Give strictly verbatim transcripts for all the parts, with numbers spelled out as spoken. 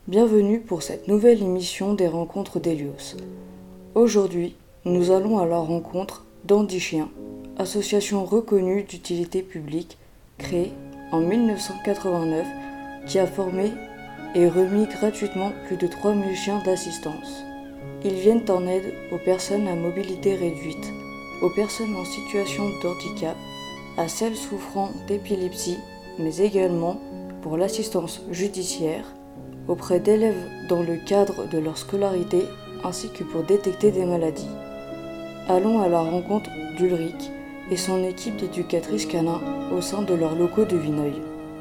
Bienvenue pour cette nouvelle émission des rencontres d'Hélios. Aujourd'hui, nous allons à la rencontre d'Andy Chien, association reconnue d'utilité publique créée en dix-neuf cent quatre-vingt-neuf qui a formé et remis gratuitement plus de trois mille chiens d'assistance. Ils viennent en aide aux personnes à mobilité réduite, aux personnes en situation de handicap, à celles souffrant d'épilepsie, mais également pour l'assistance judiciaire, auprès d'élèves dans le cadre de leur scolarité ainsi que pour détecter des maladies. Allons à la rencontre d'Ulrich et son équipe d'éducatrices canins au sein de leurs locaux de Vineuil.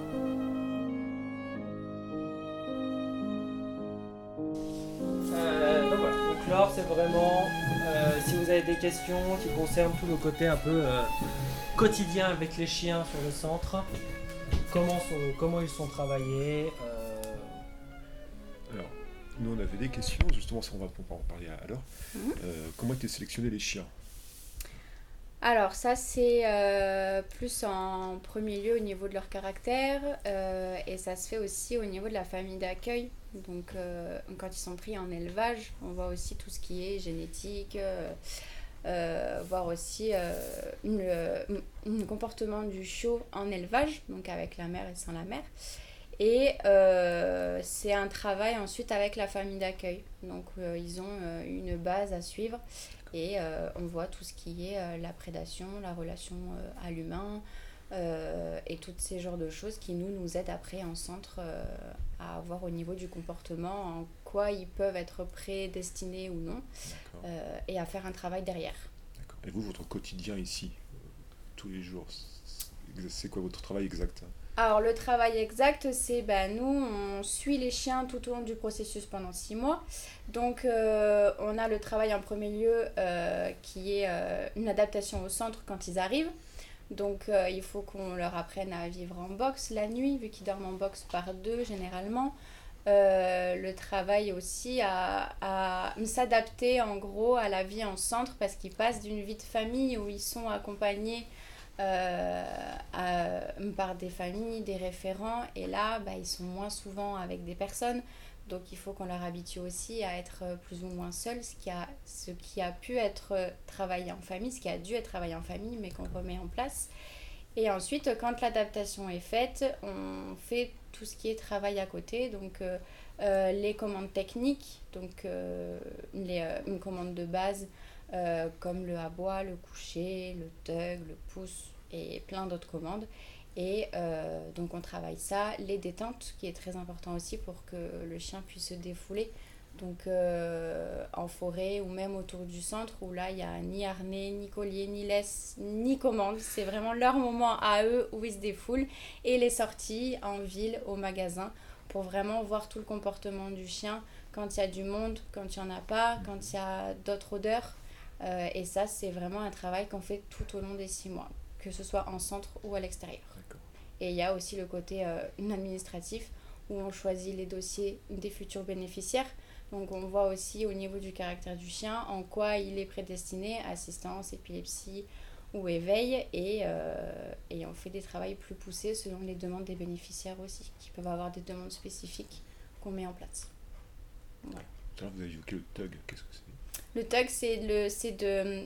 Euh, donc voilà, donc l'or c'est vraiment, euh, si vous avez des questions qui concernent tout le côté un peu euh, quotidien avec les chiens sur le centre, comment, sont, comment ils sont travaillés. Euh... Alors, nous on avait des questions, justement ça on va en parler à l'heure. Mmh. Euh, comment étaient sélectionnés les chiens ? Alors ça c'est euh, plus en premier lieu au niveau de leur caractère euh, et ça se fait aussi au niveau de la famille d'accueil. Donc euh, quand ils sont pris en élevage, on voit aussi tout ce qui est génétique, euh, euh, voir aussi euh, le, le comportement du chiot en élevage, donc avec la mère et sans la mère. Et euh, c'est un travail ensuite avec la famille d'accueil. Donc euh, ils ont euh, une base à suivre. Et euh, on voit tout ce qui est euh, la prédation, la relation euh, à l'humain euh, et tous ces genres de choses qui nous, nous aident après en centre euh, à voir au niveau du comportement en quoi ils peuvent être prédestinés ou non euh, et à faire un travail derrière. D'accord. Et vous, votre quotidien ici, tous les jours, c'est quoi votre travail exact ? Alors le travail exact, c'est ben, nous, on suit les chiens tout au long du processus pendant six mois. Donc euh, on a le travail en premier lieu euh, qui est euh, une adaptation au centre quand ils arrivent. Donc euh, il faut qu'on leur apprenne à vivre en box la nuit, vu qu'ils dorment en box par deux généralement. Euh, le travail aussi à, à s'adapter en gros à la vie en centre parce qu'ils passent d'une vie de famille où ils sont accompagnés Euh, à, par des familles, des référents et là bah, ils sont moins souvent avec des personnes donc il faut qu'on leur habitue aussi à être plus ou moins seuls, ce qui a, ce qui a pu être travaillé en famille, ce qui a dû être travaillé en famille mais qu'on remet en place. Et ensuite quand l'adaptation est faite, on fait tout ce qui est travail à côté, donc euh, euh, les commandes techniques, donc euh, les, euh, une commande de base Euh, comme le abois, le coucher, le tug, le pouce et plein d'autres commandes. Et euh, donc on travaille ça, les détentes qui est très important aussi pour que le chien puisse se défouler. Donc euh, en forêt ou même autour du centre où là il n'y a ni harnais, ni collier, ni laisse, ni commande. C'est vraiment leur moment à eux où ils se défoulent. Et les sorties en ville, au magasin pour vraiment voir tout le comportement du chien quand il y a du monde, quand il n'y en a pas, quand il y a d'autres odeurs. Euh, et ça, c'est vraiment un travail qu'on fait tout au long des six mois, que ce soit en centre ou à l'extérieur. D'accord. Et il y a aussi le côté euh, administratif, où on choisit les dossiers des futurs bénéficiaires. Donc on voit aussi au niveau du caractère du chien, en quoi il est prédestiné, assistance, épilepsie ou éveil. Et, euh, et on fait des travaux plus poussés selon les demandes des bénéficiaires aussi, qui peuvent avoir des demandes spécifiques qu'on met en place. Voilà. Tout à l'heure, vous avez évoqué le tug, qu'est-ce que c'est ? Le tug, c'est, le, c'est de,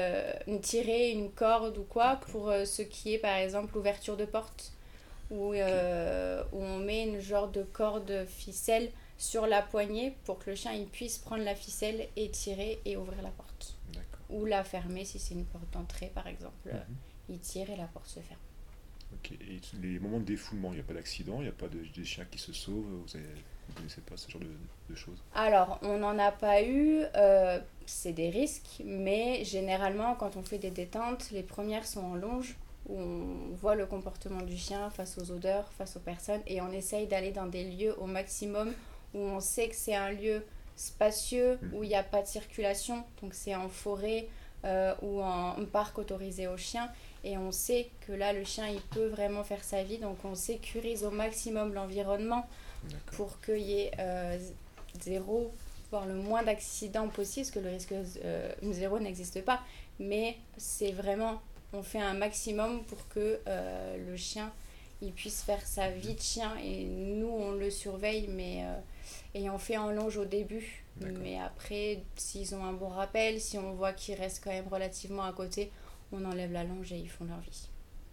de tirer une corde ou quoi pour euh, ce qui est par exemple l'ouverture de porte où, euh, où on met une genre de corde ficelle sur la poignée pour que le chien il puisse prendre la ficelle et tirer et ouvrir la porte. D'accord. Ou la fermer si c'est une porte d'entrée par exemple. Mm-hmm. Il tire et la porte se ferme. Ok, et les moments de défoulement, il n'y a pas d'accident, il n'y a pas de, des chiens qui se sauvent, vous avez... Vous ne connaissez pas ce genre de, de choses ? Alors, on n'en a pas eu, euh, c'est des risques, mais généralement, quand on fait des détentes, les premières sont en longe, où on voit le comportement du chien face aux odeurs, face aux personnes, et on essaye d'aller dans des lieux au maximum où on sait que c'est un lieu spacieux, où il n'y a pas de circulation, donc c'est en forêt euh, ou en parc autorisé aux chiens, et on sait que là, le chien, il peut vraiment faire sa vie, donc on sécurise au maximum l'environnement. D'accord. Pour qu'il y ait euh, zéro, voire le moins d'accidents possible, parce que le risque euh, zéro n'existe pas, mais c'est vraiment, on fait un maximum pour que euh, le chien il puisse faire sa vie de chien. Et nous, on le surveille, mais euh, et on fait en longe au début. D'accord. Mais après, s'ils ont un bon rappel, si on voit qu'ils restent quand même relativement à côté, on enlève la longe et ils font leur vie.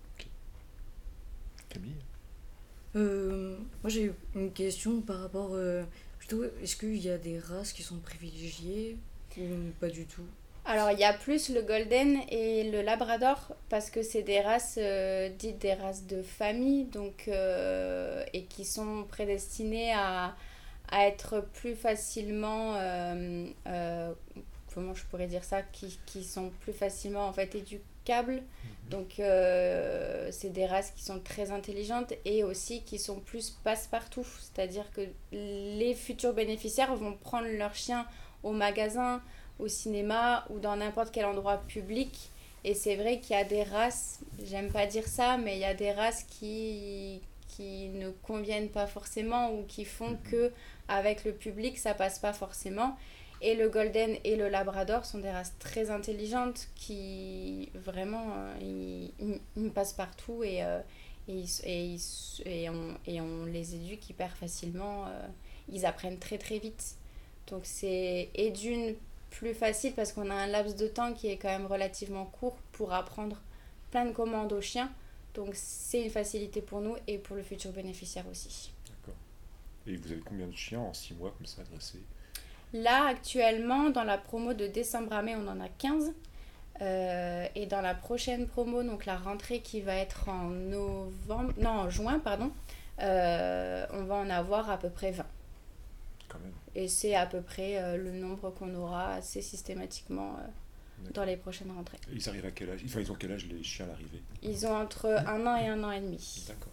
Camille? Euh, moi j'ai une question par rapport euh, plutôt, est-ce qu'il y a des races qui sont privilégiées ou pas du tout? Alors, il y a plus le golden et le labrador parce que c'est des races euh, dites des races de famille donc, euh, et qui sont prédestinées à, à être plus facilement, euh, euh, comment je pourrais dire ça, qui, qui sont plus facilement en fait éducables. Donc, euh, c'est des races qui sont très intelligentes et aussi qui sont plus passe-partout. C'est-à-dire que les futurs bénéficiaires vont prendre leur chien au magasin, au cinéma ou dans n'importe quel endroit public. Et c'est vrai qu'il y a des races, j'aime pas dire ça, mais il y a des races qui, qui ne conviennent pas forcément ou qui font que avec le public, ça passe pas forcément. Et le golden et le labrador sont des races très intelligentes qui vraiment, euh, ils, ils, ils passent partout et, euh, et, ils, et, ils, et, on, et on les éduque hyper facilement. Euh, ils apprennent très très vite. Donc c'est et d'une plus facile parce qu'on a un laps de temps qui est quand même relativement court pour apprendre plein de commandes aux chiens. Donc c'est une facilité pour nous et pour le futur bénéficiaire aussi. D'accord. Et vous avez combien de chiens en six mois comme ça adressés? Là actuellement dans la promo de décembre à mai on en a quinze. Euh, et dans la prochaine promo, donc la rentrée qui va être en novembre, non en juin pardon, euh, on va en avoir à peu près vingt. Quand même. Et c'est à peu près euh, le nombre qu'on aura assez systématiquement euh, dans les prochaines rentrées. Et ils arrivent à quel âge? Enfin, ils ont quel âge les chiens à l'arrivée? Ils ont entre un an et un an et demi. D'accord.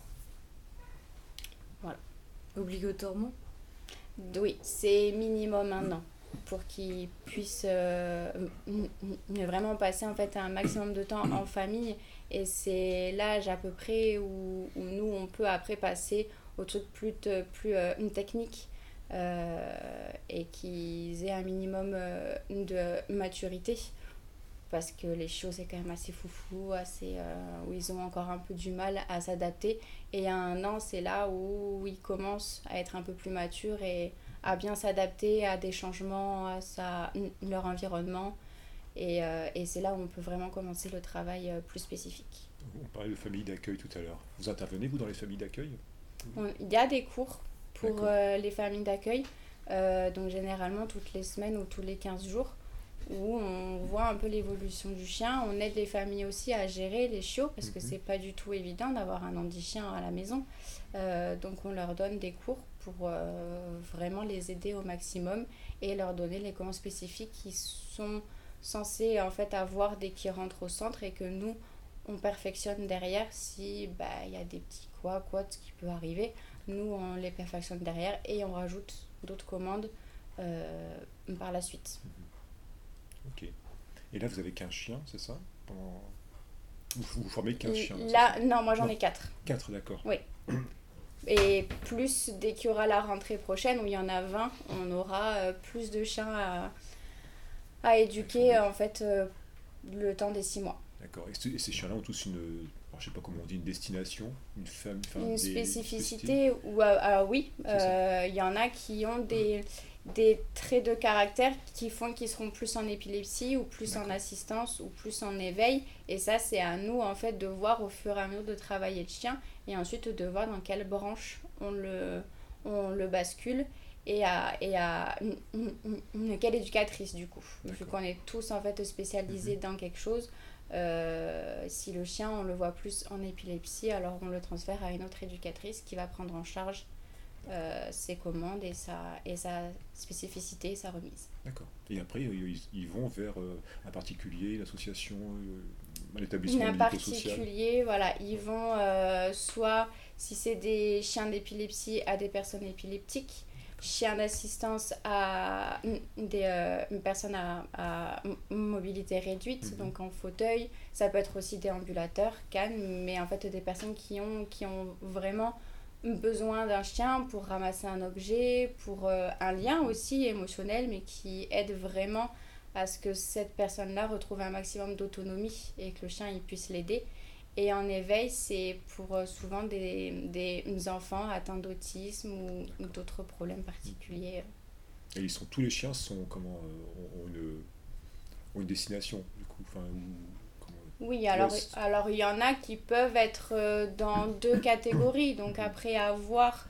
Voilà. Obligatoirement? Oui, c'est minimum un an pour qu'ils puissent euh, vraiment passer en fait un maximum de temps en famille. Et c'est l'âge à peu près où, où nous on peut après passer au truc plus, de, plus euh, une technique. Euh, et qu'ils aient un minimum euh, de maturité parce que les chiots c'est quand même assez foufou, assez, euh, où ils ont encore un peu du mal à s'adapter et à un an c'est là où ils commencent à être un peu plus matures et à bien s'adapter à des changements, à sa, leur environnement et, euh, et c'est là où on peut vraiment commencer le travail euh, plus spécifique. On parlait de famille d'accueil tout à l'heure. Vous intervenez vous dans les familles d'accueil? On, il y a des cours pour euh, les familles d'accueil, euh, donc généralement toutes les semaines ou tous les quinze jours, où on voit un peu l'évolution du chien. On aide les familles aussi à gérer les chiots, parce que mm-hmm. c'est pas du tout évident d'avoir un handi-chien à la maison. Euh, donc on leur donne des cours pour euh, vraiment les aider au maximum et leur donner les commandes spécifiques qui sont censés en fait avoir dès qu'ils rentrent au centre et que nous, on perfectionne derrière si bah, y a des petits quoi, quoi, ce qui peut arriver. Nous, on les perfectionne derrière et on rajoute d'autres commandes euh, par la suite. Ok. Et là, vous avez qu'un chien, c'est ça? Pendant... Vous, vous formez quinze chiens? Là, non, moi j'en ai quatre. quatre, d'accord. Oui. Et plus, dès qu'il y aura la rentrée prochaine, où il y en a vingt, on aura euh, plus de chiens à, à éduquer, en fait, euh, le temps des six mois. D'accord. Et, et ces chiens-là ont tous une... Alors, je sais pas comment on dit, une destination, une femme, une des spécificité ou euh, euh, oui, il euh, y en a qui ont des, des traits de caractère qui font qu'ils seront plus en épilepsie ou plus D'accord. en assistance ou plus en éveil et ça c'est à nous en fait de voir au fur et à mesure de travailler le chien et ensuite de voir dans quelle branche on le, on le bascule et à, et à une, une, une, quelle éducatrice du coup. D'accord. Vu qu'on est tous en fait spécialisés mmh. dans quelque chose. Euh, si le chien on le voit plus en épilepsie alors on le transfère à une autre éducatrice qui va prendre en charge euh, ses commandes et sa, et sa spécificité et sa remise. D'accord. Et après ils, ils vont vers euh, un particulier, l'association, euh, un établissement un médico-social. Particulier, voilà, ils vont euh, soit si c'est des chiens d'épilepsie à des personnes épileptiques, chien d'assistance à des euh, personnes à, à mobilité réduite, mmh. donc en fauteuil. Ça peut être aussi des ambulateurs, cannes, mais en fait des personnes qui ont, qui ont vraiment besoin d'un chien pour ramasser un objet, pour euh, un lien aussi émotionnel, mais qui aide vraiment à ce que cette personne-là retrouve un maximum d'autonomie et que le chien il puisse l'aider. Et en éveil, c'est pour euh, souvent des, des enfants atteints d'autisme ou, ou d'autres problèmes particuliers. Et ils sont, tous les chiens sont, comment, euh, ont, une, ont une destination, du coup, enfin, ou, comment, Oui, alors ouais, alors il y en a qui peuvent être euh, dans deux catégories. Donc après avoir,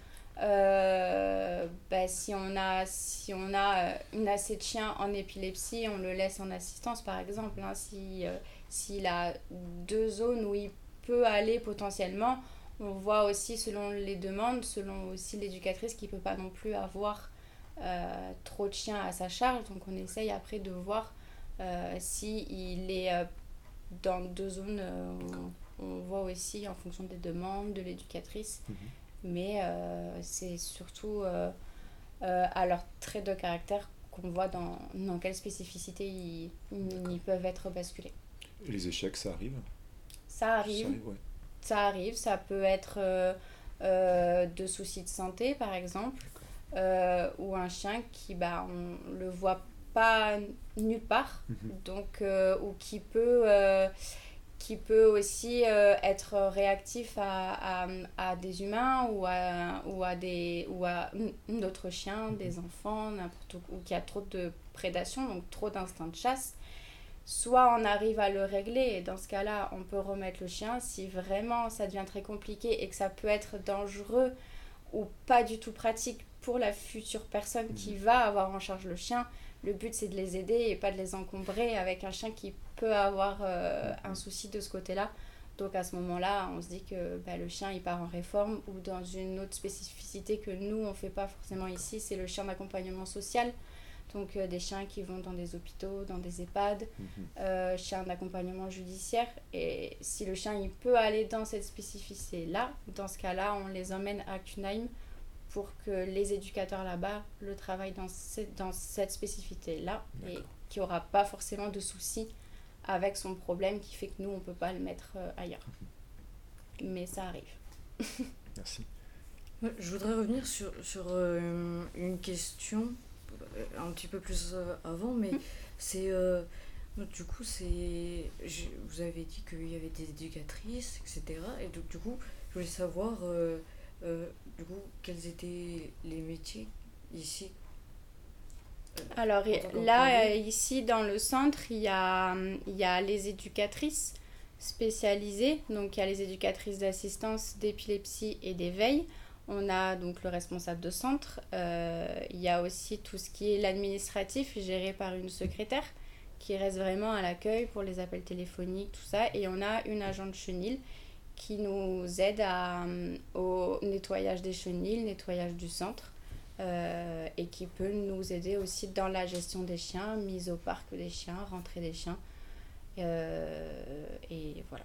euh, bah, si on a, si on a euh, une assez de chiens en épilepsie, on le laisse en assistance par exemple. Hein, si, euh, s'il a deux zones où il peut aller potentiellement, on voit aussi selon les demandes, selon aussi l'éducatrice qui ne peut pas non plus avoir euh, trop de chiens à sa charge. Donc on essaye après de voir euh, s'il est euh, dans deux zones. Euh, on, on voit aussi en fonction des demandes de l'éducatrice. Mhm. Mais euh, c'est surtout euh, euh, à leur trait de caractère qu'on voit dans, dans quelle spécificité ils, ils peuvent être basculés. Et les échecs, ça arrive Ça arrive. Ça arrive, ouais. Ça arrive, ça peut être euh, euh, de soucis de santé par exemple, euh, ou un chien qui, bah, on le voit pas nulle part, Mhm. donc, euh, ou qui peut, euh, qui peut aussi euh, être réactif à, à, à des humains ou à, ou à, des, ou à d'autres chiens, Mhm. des enfants, n'importe où, ou qui a trop de prédation, donc trop d'instinct de chasse. Soit on arrive à le régler et dans ce cas-là, on peut remettre le chien. Si vraiment ça devient très compliqué et que ça peut être dangereux ou pas du tout pratique pour la future personne mmh. qui va avoir en charge le chien, le but c'est de les aider et pas de les encombrer avec un chien qui peut avoir euh, un souci de ce côté-là. Donc à ce moment-là, on se dit que bah, le chien il part en réforme ou dans une autre spécificité que nous on ne fait pas forcément ici, c'est le chien d'accompagnement social. Donc euh, des chiens qui vont dans des hôpitaux, dans des EHPAD, mmh. euh, chiens d'accompagnement judiciaire. Et si le chien il peut aller dans cette spécificité-là, dans ce cas-là, on les emmène à Cunheim pour que les éducateurs là-bas le travaillent dans, cette, dans cette spécificité-là. D'accord. Et qu'il n'y aura pas forcément de soucis avec son problème qui fait que nous, on ne peut pas le mettre euh, ailleurs. Mmh. Mais ça arrive. Merci. Je voudrais revenir sur, sur euh, une question un petit peu plus avant, mais mmh. c'est euh, du coup c'est je, vous avez dit qu'il y avait des éducatrices, etc. Et donc du coup je voulais savoir euh, euh, du coup quels étaient les métiers ici. Euh, Alors là euh, ici dans le centre il y a il y a les éducatrices spécialisées, donc il y a les éducatrices d'assistance, d'épilepsie et d'éveil. On a donc le responsable de centre, euh, il y a aussi tout ce qui est l'administratif géré par une secrétaire qui reste vraiment à l'accueil pour les appels téléphoniques, tout ça. Et on a une agent de chenil qui nous aide à, au nettoyage des chenils, nettoyage du centre euh, et qui peut nous aider aussi dans la gestion des chiens, mise au parc des chiens, rentrée des chiens. Euh, et voilà,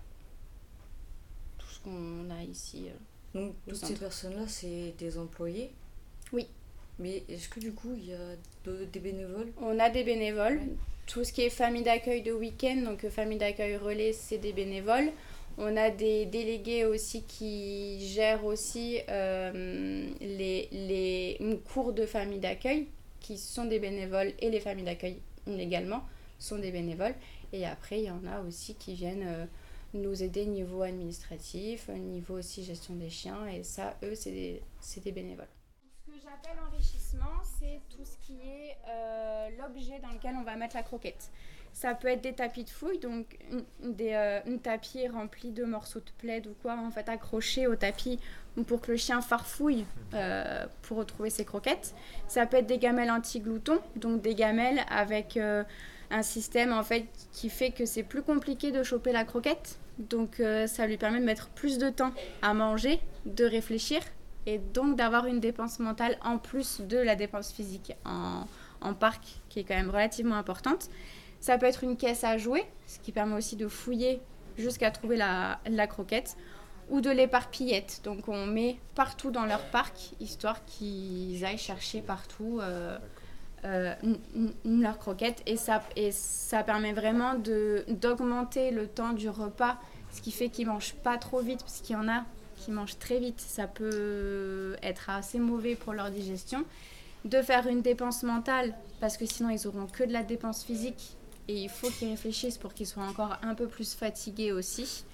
tout ce qu'on a ici. Euh, Donc, toutes ces personnes-là, c'est des employés ? Oui. Mais est-ce que du coup, il y a de, des bénévoles ? On a des bénévoles. Ouais. Tout ce qui est famille d'accueil de week-end, donc famille d'accueil relais, c'est des bénévoles. On a des délégués aussi qui gèrent aussi euh, les, les cours de famille d'accueil, qui sont des bénévoles, et les familles d'accueil également sont des bénévoles. Et après, il y en a aussi qui viennent... Euh, nous aider niveau administratif, niveau aussi gestion des chiens, et ça, eux, c'est des, c'est des bénévoles. Ce que j'appelle enrichissement, c'est tout ce qui est euh, l'objet dans lequel on va mettre la croquette. Ça peut être des tapis de fouille, donc une, des, euh, un tapis rempli de morceaux de plaid ou quoi, en fait accroché au tapis pour que le chien farfouille euh, pour retrouver ses croquettes. Ça peut être des gamelles anti-gloutons, donc des gamelles avec... Euh, un système en fait qui fait que c'est plus compliqué de choper la croquette, donc euh, ça lui permet de mettre plus de temps à manger, de réfléchir et donc d'avoir une dépense mentale en plus de la dépense physique en, en parc qui est quand même relativement importante. Ça peut être une caisse à jouets, ce qui permet aussi de fouiller jusqu'à trouver la, la croquette, ou de l'éparpillette, donc on met partout dans leur parc histoire qu'ils aillent chercher partout euh, Euh, leurs croquettes et ça, et ça permet vraiment de, d'augmenter le temps du repas, ce qui fait qu'ils ne mangent pas trop vite, parce qu'il y en a qui mangent très vite, ça peut être assez mauvais pour leur digestion. De faire une dépense mentale, parce que sinon ils n'auront que de la dépense physique et il faut qu'ils réfléchissent pour qu'ils soient encore un peu plus fatigués aussi.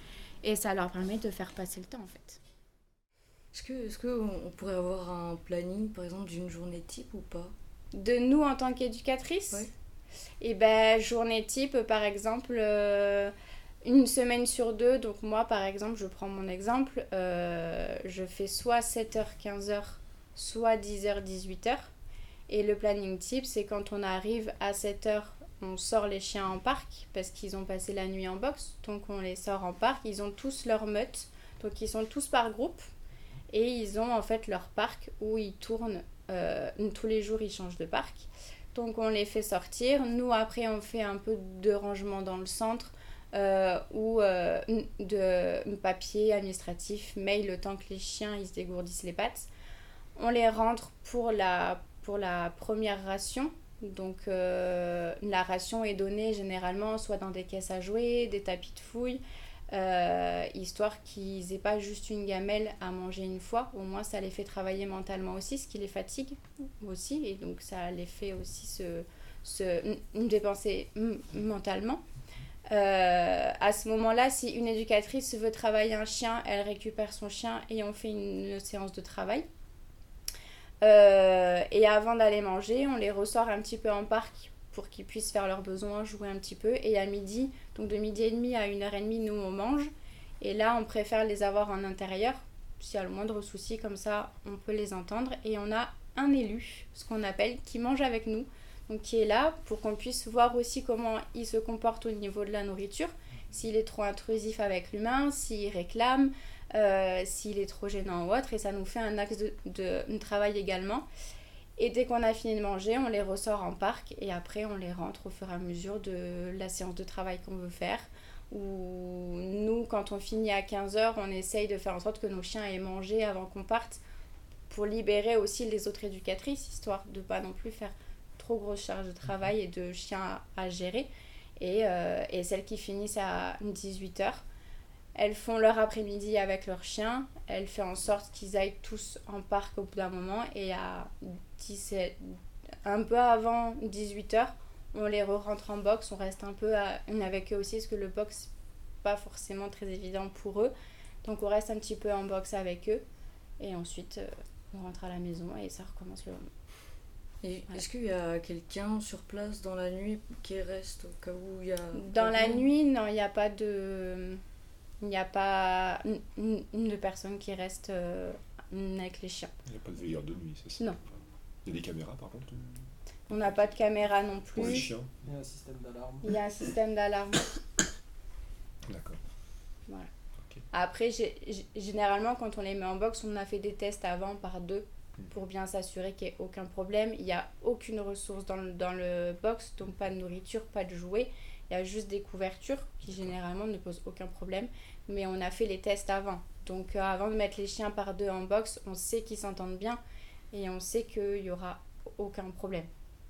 Et ça leur permet de faire passer le temps en fait. Est-ce que, est-ce que on pourrait avoir un planning, par exemple, d'une journée type ou pas? De nous en tant qu'éducatrice, Ouais. et ben journée type, par exemple, euh, une semaine sur deux. Donc moi, par exemple, je prends mon exemple, euh, je fais soit sept heures quinze heures, soit dix heures dix-huit heures. Et le planning type, c'est quand on arrive à sept heures, on sort les chiens en parc parce qu'ils ont passé la nuit en boxe. Donc on les sort en parc, ils ont tous leur meute, donc ils sont tous par groupe. Et ils ont en fait leur parc où ils tournent, euh, tous les jours ils changent de parc. Donc on les fait sortir. Nous après on fait un peu de rangement dans le centre euh, ou euh, de papier administratif, mail, le temps que les chiens ils se dégourdissent les pattes. On les rentre pour la, pour la première ration. Donc euh, la ration est donnée généralement soit dans des caisses à jouets, des tapis de fouille. Euh, histoire qu'ils n'aient pas juste une gamelle à manger une fois, au moins ça les fait travailler mentalement aussi, ce qui les fatigue aussi, et donc ça les fait aussi se, se dépenser m- mentalement. Euh, à ce moment-là, si une éducatrice veut travailler un chien, elle récupère son chien et on fait une, une séance de travail. Euh, et avant d'aller manger, on les ressort un petit peu en parc pour qu'ils puissent faire leurs besoins, jouer un petit peu. Et à midi, donc de midi et demi à une heure trente, nous on mange. Et là, on préfère les avoir en intérieur. S'il y a le moindre souci, comme ça, on peut les entendre. Et on a un élu, ce qu'on appelle, qui mange avec nous. Donc qui est là pour qu'on puisse voir aussi comment il se comporte au niveau de la nourriture. S'il est trop intrusif avec l'humain, s'il réclame, euh, s'il est trop gênant ou autre. Et ça nous fait un axe de, de, de travail également. Et dès qu'on a fini de manger, on les ressort en parc et après on les rentre au fur et à mesure de la séance de travail qu'on veut faire. Ou nous, quand on finit à quinze heures, on essaye de faire en sorte que nos chiens aient mangé avant qu'on parte pour libérer aussi les autres éducatrices, histoire de ne pas non plus faire trop grosse charge de travail et de chiens à, à gérer. Et, euh, et celles qui finissent à dix-huit heures, elles font leur après-midi avec leurs chiens. Elles font en sorte qu'ils aillent tous en parc au bout d'un moment. Et à dix-sept, un peu avant dix-huit heures, on les re-rentre en box. On reste un peu à, avec eux aussi parce que le box, c'est pas forcément très évident pour eux. Donc on reste un petit peu en box avec eux. Et ensuite, euh, on rentre à la maison et ça recommence le lendemain. Et ouais. Est-ce qu'il y a quelqu'un sur place dans la nuit qui reste au cas où il y a... Dans la nuit, non, il n'y a pas de... Il n'y a pas une, une de personnes qui reste euh, avec les chiens. Il n'y a pas de veilleur de nuit, c'est ça? Non. Il y a des caméras par contre? On n'a pas de caméra non plus. Pour les chiens? Il y a un système d'alarme. Il y a un système d'alarme. D'accord. Voilà. Okay. Après, j'ai, j'ai, généralement, quand on les met en box, on a fait des tests avant par deux pour bien s'assurer qu'il n'y ait aucun problème. Il n'y a aucune ressource dans le, dans le box, donc pas de nourriture, pas de jouets. Il y a juste des couvertures qui généralement ne posent aucun problème. Mais on a fait les tests avant. Donc euh, avant de mettre les chiens par deux en box, on sait qu'ils s'entendent bien et on sait qu'il n'y aura aucun problème.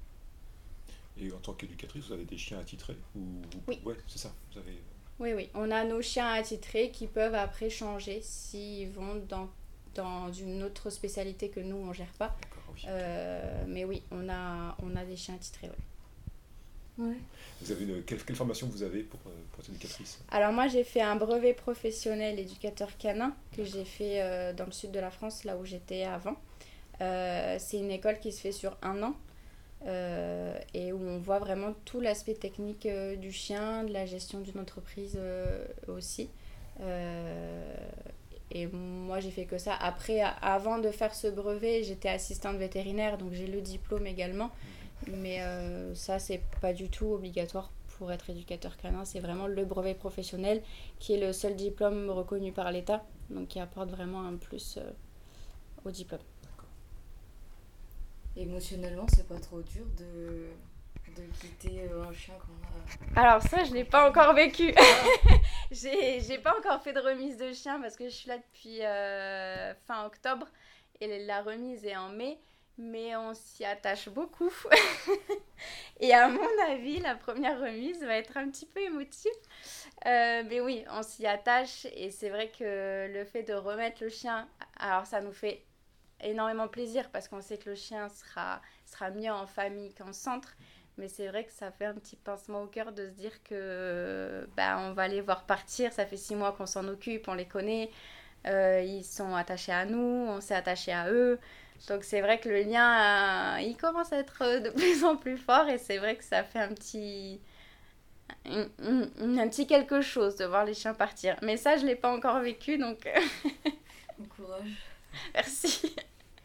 Et en tant qu'éducatrice, vous avez des chiens attitrés ou... Oui. Ouais, c'est ça. Vous avez... Oui, oui. On a nos chiens attitrés qui peuvent après changer s'ils vont dans, dans une autre spécialité que nous, on ne gère pas. D'accord, oui. Euh, mais oui, on a, on a des chiens attitrés, oui. Ouais. Vous avez une, quelle, quelle formation vous avez pour, pour être éducatrice? Alors moi j'ai fait un brevet professionnel éducateur canin que j'ai fait euh, dans le sud de la France, là où j'étais avant. Euh, c'est une école qui se fait sur un an euh, et où on voit vraiment tout l'aspect technique euh, du chien, de la gestion d'une entreprise euh, aussi. Euh, et moi j'ai fait que ça. Après, avant de faire ce brevet, j'étais assistante vétérinaire, donc j'ai le diplôme également. Mais euh, ça, c'est pas du tout obligatoire pour être éducateur canin. C'est vraiment le brevet professionnel qui est le seul diplôme reconnu par l'État, donc qui apporte vraiment un plus euh, au diplôme. D'accord. Émotionnellement, c'est pas trop dur de, de quitter un chien qu'on a... Alors ça, je l'ai pas encore vécu. j'ai, j'ai pas encore fait de remise de chien parce que je suis là depuis euh, fin octobre et la remise est en mai. Mais on s'y attache beaucoup. Et à mon avis, la première remise va être un petit peu émotive. Euh, mais oui, on s'y attache. Et c'est vrai que le fait de remettre le chien, alors ça nous fait énormément plaisir parce qu'on sait que le chien sera, sera mieux en famille qu'en centre. Mais c'est vrai que ça fait un petit pincement au cœur de se dire que bah, on va les voir partir. Ça fait six mois qu'on s'en occupe, on les connaît. Euh, ils sont attachés à nous, on s'est attachés à eux. Donc c'est vrai que le lien, euh, il commence à être de plus en plus fort. Et c'est vrai que ça fait un petit... Un, un, un petit quelque chose de voir les chiens partir. Mais ça, je ne l'ai pas encore vécu, donc... Bon courage. Merci.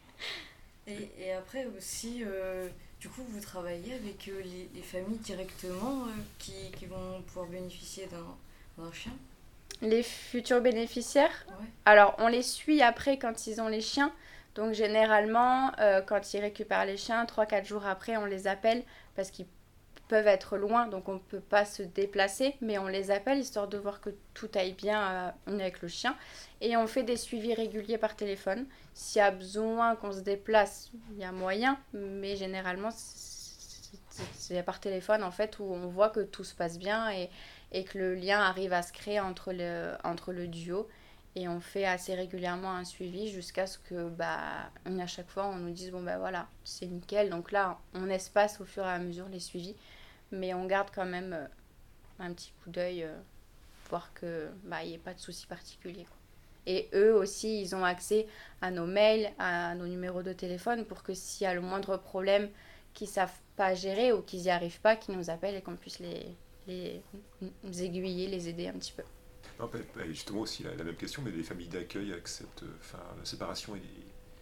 Et, et après aussi, euh, du coup, vous travaillez avec euh, les, les familles directement euh, qui, qui vont pouvoir bénéficier d'un, d'un chien? Les futurs bénéficiaires? Ouais. Alors, on les suit après quand ils ont les chiens. Donc, généralement, euh, quand ils récupèrent les chiens, trois quatre jours après, on les appelle parce qu'ils peuvent être loin, donc on ne peut pas se déplacer, mais on les appelle histoire de voir que tout aille bien euh, avec le chien. Et on fait des suivis réguliers par téléphone. S'il y a besoin qu'on se déplace, il y a moyen, mais généralement, c'est, c'est, c'est par téléphone en fait où on voit que tout se passe bien et, et que le lien arrive à se créer entre le, entre le duo. Et on fait assez régulièrement un suivi jusqu'à ce que, bah, à chaque fois, on nous dise, bon, bah voilà, c'est nickel. Donc là, on espace au fur et à mesure les suivis. Mais on garde quand même euh, un petit coup d'œil, euh, voir qu'il bah, n'y ait pas de soucis particuliers, quoi. Et eux aussi, ils ont accès à nos mails, à nos numéros de téléphone, pour que s'il y a le moindre problème qu'ils ne savent pas gérer ou qu'ils n'y arrivent pas, qu'ils nous appellent et qu'on puisse les, les, les aiguiller, les aider un petit peu. Non, justement aussi la, la même question, mais les familles d'accueil acceptent enfin, la séparation et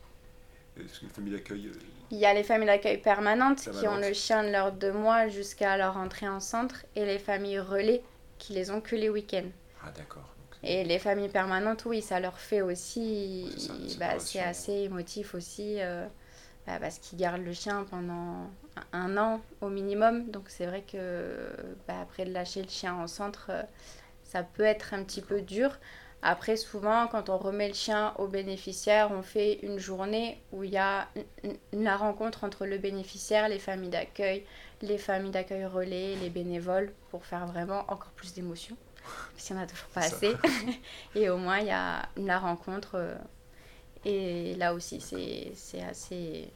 est-ce qu'une famille d'accueil... Euh... Il y a les familles d'accueil permanentes Permanente. qui ont le chien de leurs deux mois jusqu'à leur entrée en centre et les familles relais qui les ont que les week-ends. Ah d'accord. Donc, et les familles permanentes, oui, ça leur fait aussi... C'est, ça, bah, c'est assez émotif aussi euh, bah, parce qu'ils gardent le chien pendant un an au minimum. Donc c'est vrai que bah, après de lâcher le chien en centre, euh, ça peut être un petit peu dur. Après, souvent, quand on remet le chien au bénéficiaire, on fait une journée où il y a la rencontre entre le bénéficiaire, les familles d'accueil, les familles d'accueil relais, les bénévoles, pour faire vraiment encore plus d'émotions, parce qu'il n'y en a toujours pas assez. Et au moins, il y a la rencontre. Et là aussi, c'est, c'est assez...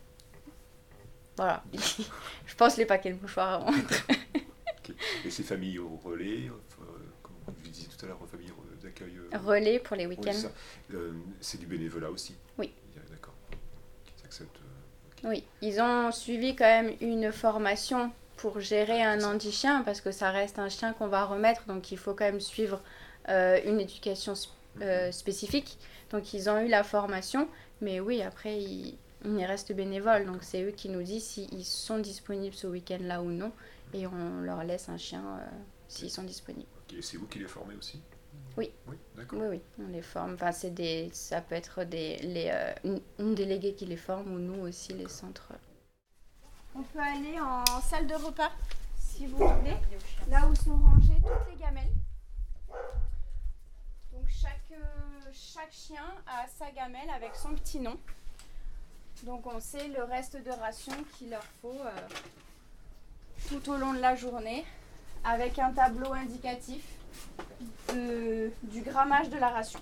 Voilà. Je pense les paquets de mouchoirs à rentrer. Okay. Et ces familles au relais, euh, comme je disais tout à l'heure, aux familles d'accueil euh, relais pour les week-ends. Oui, c'est, euh, c'est du bénévolat aussi. Oui. D'accord. Qui acceptent. Euh, okay. Oui, ils ont suivi quand même une formation pour gérer un handi-chien parce que ça reste un chien qu'on va remettre, donc il faut quand même suivre euh, une éducation euh, mm-hmm. spécifique. Donc ils ont eu la formation, mais oui, après ils, ils restent bénévoles, donc c'est eux qui nous disent s'ils sont disponibles ce week-end-là ou non, et on leur laisse un chien euh, s'ils sont disponibles. Okay. Et c'est vous qui les formez aussi ? Oui. Oui, d'accord. Oui, oui, on les forme. Enfin, c'est des, ça peut être des, les, euh, une, une déléguée qui les forme ou nous aussi, les centres. On peut aller en salle de repas, si vous voulez, là où sont rangées toutes les gamelles. Donc chaque, euh, chaque chien a sa gamelle avec son petit nom. Donc on sait le reste de ration qu'il leur faut euh, tout au long de la journée, avec un tableau indicatif de, du grammage de la ration.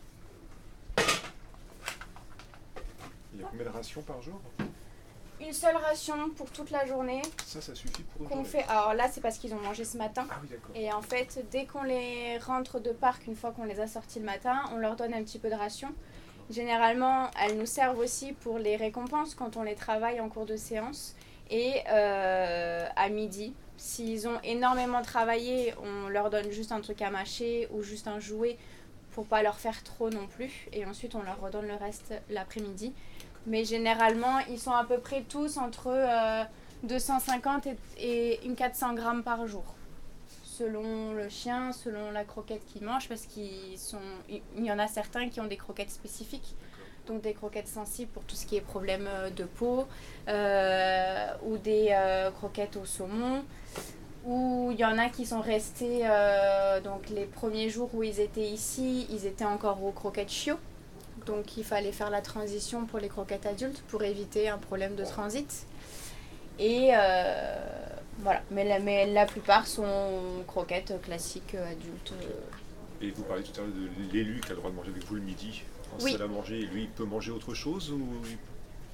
Il y a combien de rations par jour ? Une seule ration pour toute la journée. Ça, ça suffit pour une qu'on journée. fait. Alors là, c'est parce qu'ils ont mangé ce matin. Ah oui, d'accord. Et en fait, dès qu'on les rentre de parc, une fois qu'on les a sortis le matin, on leur donne un petit peu de ration. Généralement, elles nous servent aussi pour les récompenses quand on les travaille en cours de séance. Et euh, à midi, s'ils ont énormément travaillé, on leur donne juste un truc à mâcher ou juste un jouet pour pas leur faire trop non plus. Et ensuite, on leur redonne le reste l'après-midi. Mais généralement, ils sont à peu près tous entre euh, deux cent cinquante et, et une quatre cents grammes par jour. Selon le chien, selon la croquette qu'il mange, parce qu'il sont, il y en a certains qui ont des croquettes spécifiques. Donc des croquettes sensibles pour tout ce qui est problème de peau, euh, ou des euh, croquettes au saumon, ou il y en a qui sont restés, euh, donc les premiers jours où ils étaient ici, ils étaient encore aux croquettes chiots. Donc il fallait faire la transition pour les croquettes adultes pour éviter un problème de transit. Et euh, voilà, mais la, mais la plupart sont croquettes classiques adultes. Et vous parliez tout à l'heure de l'élu qui a le droit de manger avec vous le midi en oui. salle à manger. Et lui, il peut manger autre chose ou...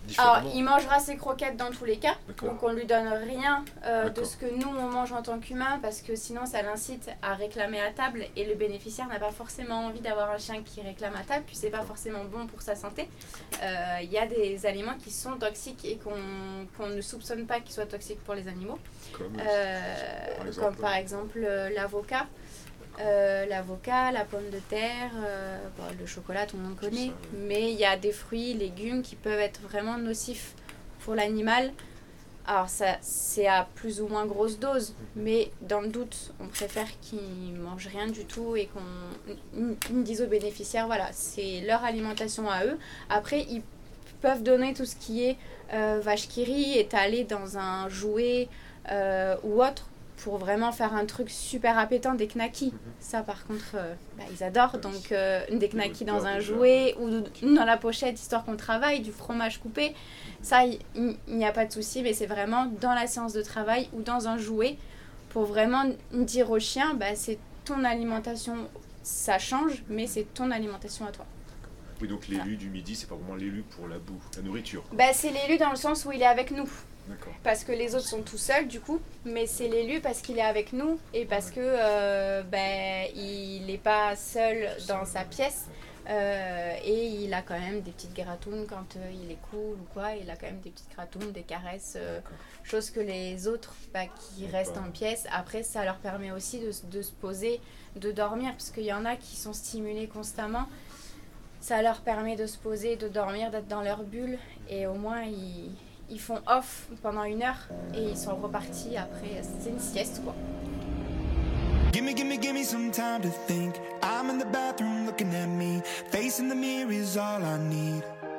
différemment. Alors, il mangera ses croquettes dans tous les cas, D'accord. donc on lui donne rien euh, de D'accord. ce que nous on mange en tant qu'humain, parce que sinon ça l'incite à réclamer à table, et le bénéficiaire n'a pas forcément envie d'avoir un chien qui réclame à table, puis c'est pas forcément bon pour sa santé. Euh, Il y a des aliments qui sont toxiques et qu'on qu'on ne soupçonne pas qu'ils soient toxiques pour les animaux, Comme, euh, par exemple, comme par exemple euh, l'avocat. Euh, l'avocat, la pomme de terre, euh, bon, le chocolat, tout le monde connaît, ça, ouais. mais il y a des fruits, légumes qui peuvent être vraiment nocifs pour l'animal. Alors ça, c'est à plus ou moins grosse dose, mais dans le doute, on préfère qu'ils mangent rien du tout et qu'on ils disent aux bénéficiaires, voilà, c'est leur alimentation à eux. Après, ils peuvent donner tout ce qui est euh, vache qui rit, étalé dans un jouet euh, ou autre, pour vraiment faire un truc super appétant, des knackis. Ça, par contre, euh, bah, ils adorent. Donc, euh, des knackis dans un jouet ou dans la pochette, histoire qu'on travaille, du fromage coupé. Ça, il n'y a pas de souci, mais c'est vraiment dans la séance de travail ou dans un jouet pour vraiment dire au chien, bah, c'est ton alimentation, ça change, mais c'est ton alimentation à toi. Oui, donc l'élu du midi, c'est pas vraiment l'élu pour la boue, la nourriture. Bah, c'est l'élu dans le sens où il est avec nous. D'accord. Parce que les autres sont tout seuls du coup, mais c'est l'élu parce qu'il est avec nous et parce que euh, ben, il n'est pas seul dans sa pièce euh, et il a quand même des petites gratounes quand euh, il est cool ou quoi, il a quand même des petites gratounes, des caresses, euh, chose que les autres bah, qui restent en pièce, après ça leur permet aussi de, de se poser, de dormir, parce qu'il y en a qui sont stimulés constamment, ça leur permet de se poser, de dormir, d'être dans leur bulle et au moins ils... Ils font off pendant une heure et ils sont repartis après. C'est une sieste quoi. Gimme, gimme, gimme some time to think. I'm in the bathroom looking at me. Facing the mirror is all I need.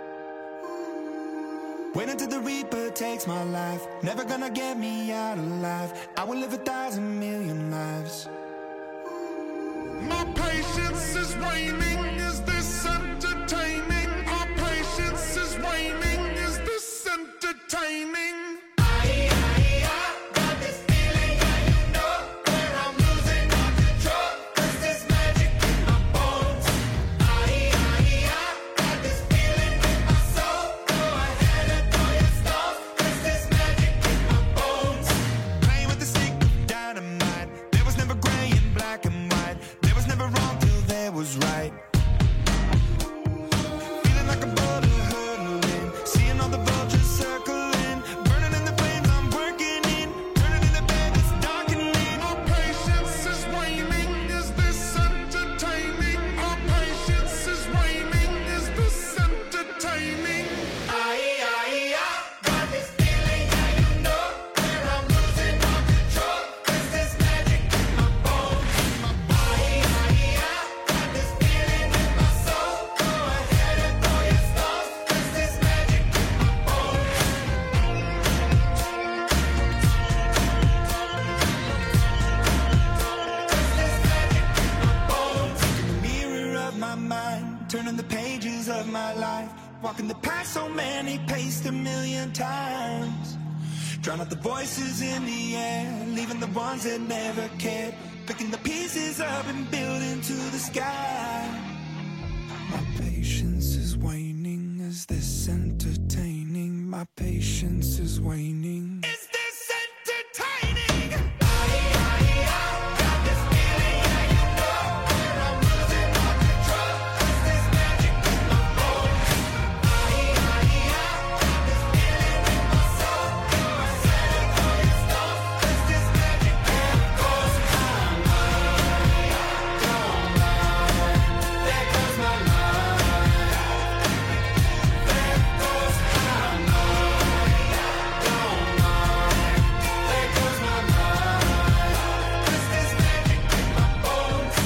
Wait until the Reaper takes my life. Never gonna get me out alive. I will live a thousand million lives. My patience is waning. Is this entertaining? Our patience is waning. Is this entertaining? I, I, I got this feeling, yeah, you know, where I'm losing all control. 'Cause there's magic in my bones. I, I, I got this feeling in my soul. Go ahead and throw your stones. 'Cause there's magic in my bones. Playing with the stick of dynamite. There was never gray and black and white. There was never wrong till there was right. Feeling like a boulder hurtling. Seeing all the vultures circling. Burning in the flames I'm working in. Turning in the bed it's darkening. Our patience is waning. Is this entertaining? Our patience is waning. Is this entertaining? I, I, I got this feeling, yeah, you know, where I'm losing all control. 'Cause there's magic in my bones. I, I, I got this feeling in my soul. Go ahead and throw your stones. 'Cause there's magic in my bones. In the mirror of my mind, turning the pages of my life, walking the path so many paced a million times. Drown out the voices in the air, leaving the ones that never cared, picking the pieces up and building to the sky. My patience is waning. Is this entertaining? My patience is waning. Is this entertaining? I, I, I got this feeling, yeah, you know, where I'm losing all control. 'Cause there's magic in my bones. I, I, I got this feeling in my soul. Go ahead and throw your stones. 'Cause there's magic in my bones. I'm lying, don't lie. There goes my life. There goes I'm lying, don't lie. There goes my life. 'Cause there's magic in my bones.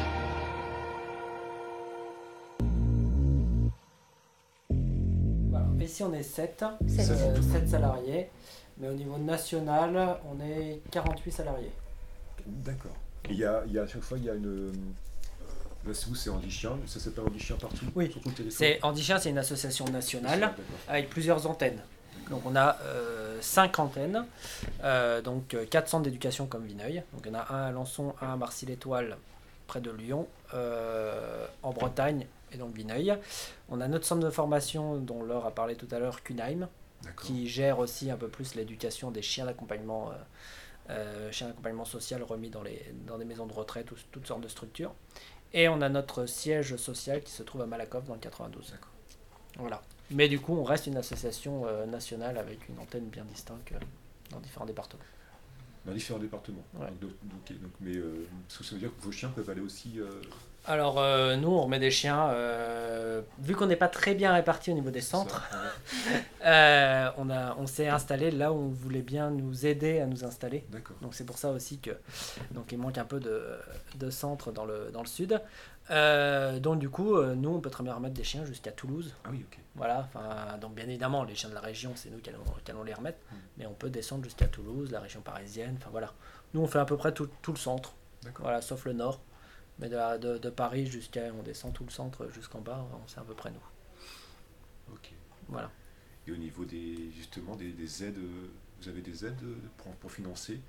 Voilà. Ici on est sept, Sept. sept salariés, mais au niveau national on est quarante-huit salariés. D'accord. Et il y a, il y a à chaque fois, il y a une. euh, Là, c'est où c'est Andy Chien. Ça s'appelle Andy Chien partout. Oui. Sur tout le territoire. C'est Andy Chien, c'est une association nationale D'accord. avec plusieurs antennes. Donc on a euh, cinq antennes, euh, donc euh, quatre centres d'éducation comme Vineuil. Donc il y en a un à Alençon, un à Marcy-l'Étoile, près de Lyon, euh, en Bretagne et donc Vineuil. On a notre centre de formation dont Laure a parlé tout à l'heure, Cunheim, D'accord. qui gère aussi un peu plus l'éducation des chiens d'accompagnement, euh, euh, chiens d'accompagnement social remis dans, les, dans des maisons de retraite ou toutes sortes de structures. Et on a notre siège social qui se trouve à Malakoff dans le quatre-vingt-douze. D'accord. Voilà. Mais du coup, on reste une association euh, nationale avec une antenne bien distincte euh, dans différents départements. Dans différents départements. Ouais. Donc, donc, donc, mais euh, ça veut dire que vos chiens peuvent aller aussi. Euh, Alors, euh, nous, on remet des chiens, euh, vu qu'on n'est pas très bien répartis au niveau des centres, ça, ouais. euh, on, a, on s'est installé là où on voulait bien nous aider à nous installer. D'accord. Donc c'est pour ça aussi que donc il manque un peu de, de centres dans le, dans le sud. Euh, donc du coup, euh, nous, on peut très bien remettre des chiens jusqu'à Toulouse. Ah oui, ok. Voilà, enfin, donc bien évidemment, les chiens de la région, c'est nous qui allons, qui allons les remettre, Mm. mais on peut descendre jusqu'à Toulouse, la région parisienne, enfin voilà. Nous, on fait à peu près tout, tout le centre, D'accord. voilà, sauf le nord. Mais de, la- de, de Paris jusqu'à, on descend tout le centre jusqu'en bas, on sait à peu près nous. Ok. Voilà. Et au niveau des justement des, des aides, euh, vous avez des aides euh, pour, pour financer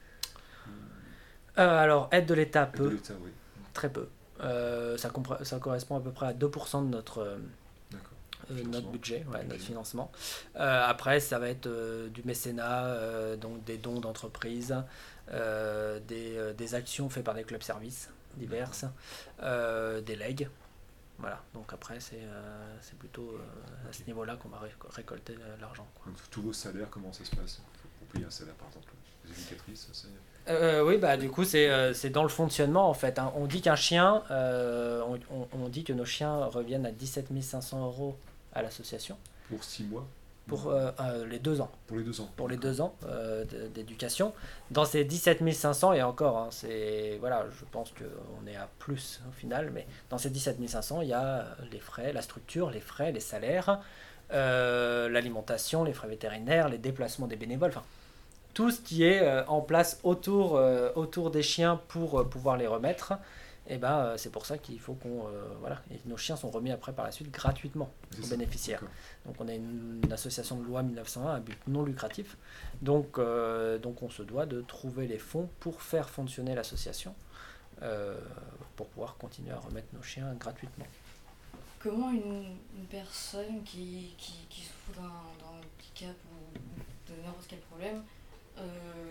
Euh, alors, aide de l'État, Aide de peu, l'État, oui. très peu. Euh, ça, compre- ça correspond à peu près à deux pour cent de notre, euh, D'accord. euh, notre Financement. budget, ouais, notre Ok. financement. Euh, après, ça va être euh, du mécénat, euh, donc des dons d'entreprises, euh, des, euh, des actions faites par des clubs services diverses, euh, des legs. Voilà, donc après, c'est euh, c'est plutôt euh, à ce Ok. niveau-là qu'on va ré- récolter euh, l'argent, quoi. Donc, tous vos salaires, comment ça se passe pour payer un salaire, par exemple les éducatrices, ça, c'est... Euh, oui, bah du coup c'est euh, c'est dans le fonctionnement en fait, hein. On dit qu'un chien, euh, on, on- on dit que nos chiens reviennent à dix-sept mille cinq cents euros à l'association Pour six mois pour euh, euh, les deux ans. Pour les deux ans. Pour les deux ans euh, de- d'éducation. Dans ces dix-sept mille cinq cents et encore, hein, c'est voilà, je pense qu'on est à plus au final, mais dans ces dix-sept mille cinq cents, il y a les frais, la structure, les frais, les salaires, euh, l'alimentation, les frais vétérinaires, les déplacements des bénévoles, enfin tout ce qui est euh, en place autour, euh, autour des chiens pour euh, pouvoir les remettre. Et ben euh, c'est pour ça qu'il faut qu'on euh, voilà, et nos chiens sont remis après par la suite gratuitement C'est aux ça. bénéficiaires. D'accord. Donc on a une, une association de loi mille neuf cent un à but non lucratif. Donc, euh, donc on se doit de trouver les fonds pour faire fonctionner l'association, euh, pour pouvoir continuer à remettre nos chiens gratuitement. Comment une, une personne qui, qui, qui souffre d'un d'un handicap ou de n'importe quel problème, euh,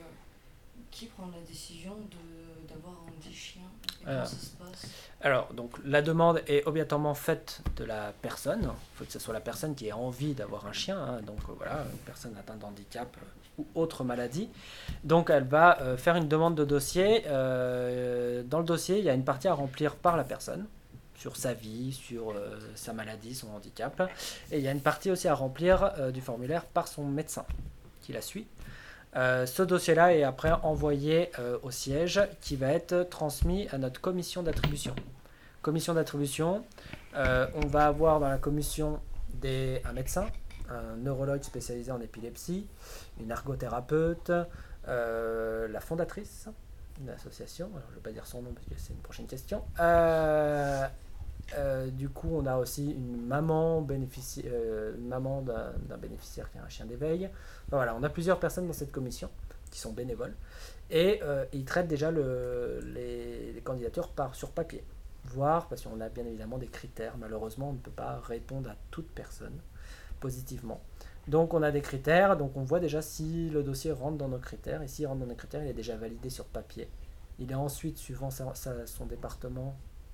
qui prend la décision de d'avoir un petit chien et comment Euh, ça se passe? Alors, donc la demande est obligatoirement faite de la personne. Il faut que ce soit la personne qui ait envie d'avoir un chien. Hein. Donc euh, voilà, une personne atteinte d'handicap euh, ou autre maladie. Donc elle va euh, faire une demande de dossier. Euh, dans le dossier, il y a une partie à remplir par la personne sur sa vie, sur euh, sa maladie, son handicap. Et il y a une partie aussi à remplir euh, du formulaire par son médecin qui la suit. Euh, ce dossier-là est après envoyé euh, au siège qui va être transmis à notre commission d'attribution. Commission d'attribution, euh, on va avoir dans la commission des, un médecin, un neurologue spécialisé en épilepsie, une ergothérapeute, euh, la fondatrice de l'association, alors je ne vais pas dire son nom parce que c'est une prochaine question. Euh, euh, du coup, on a aussi une maman, bénéfici- euh, une maman d'un d'un bénéficiaire qui a un chien d'éveil. Enfin, voilà, on a plusieurs personnes dans cette commission qui sont bénévoles et euh, ils traitent déjà le, les, les candidatures par, sur papier. Voir, parce qu'on a bien évidemment des critères. Malheureusement, on ne peut pas répondre à toute personne positivement. Donc, on a des critères. Donc, on voit déjà si le dossier rentre dans nos critères. Et s'il rentre dans nos critères, il est déjà validé sur papier. Il est ensuite, suivant sa- sa- son département,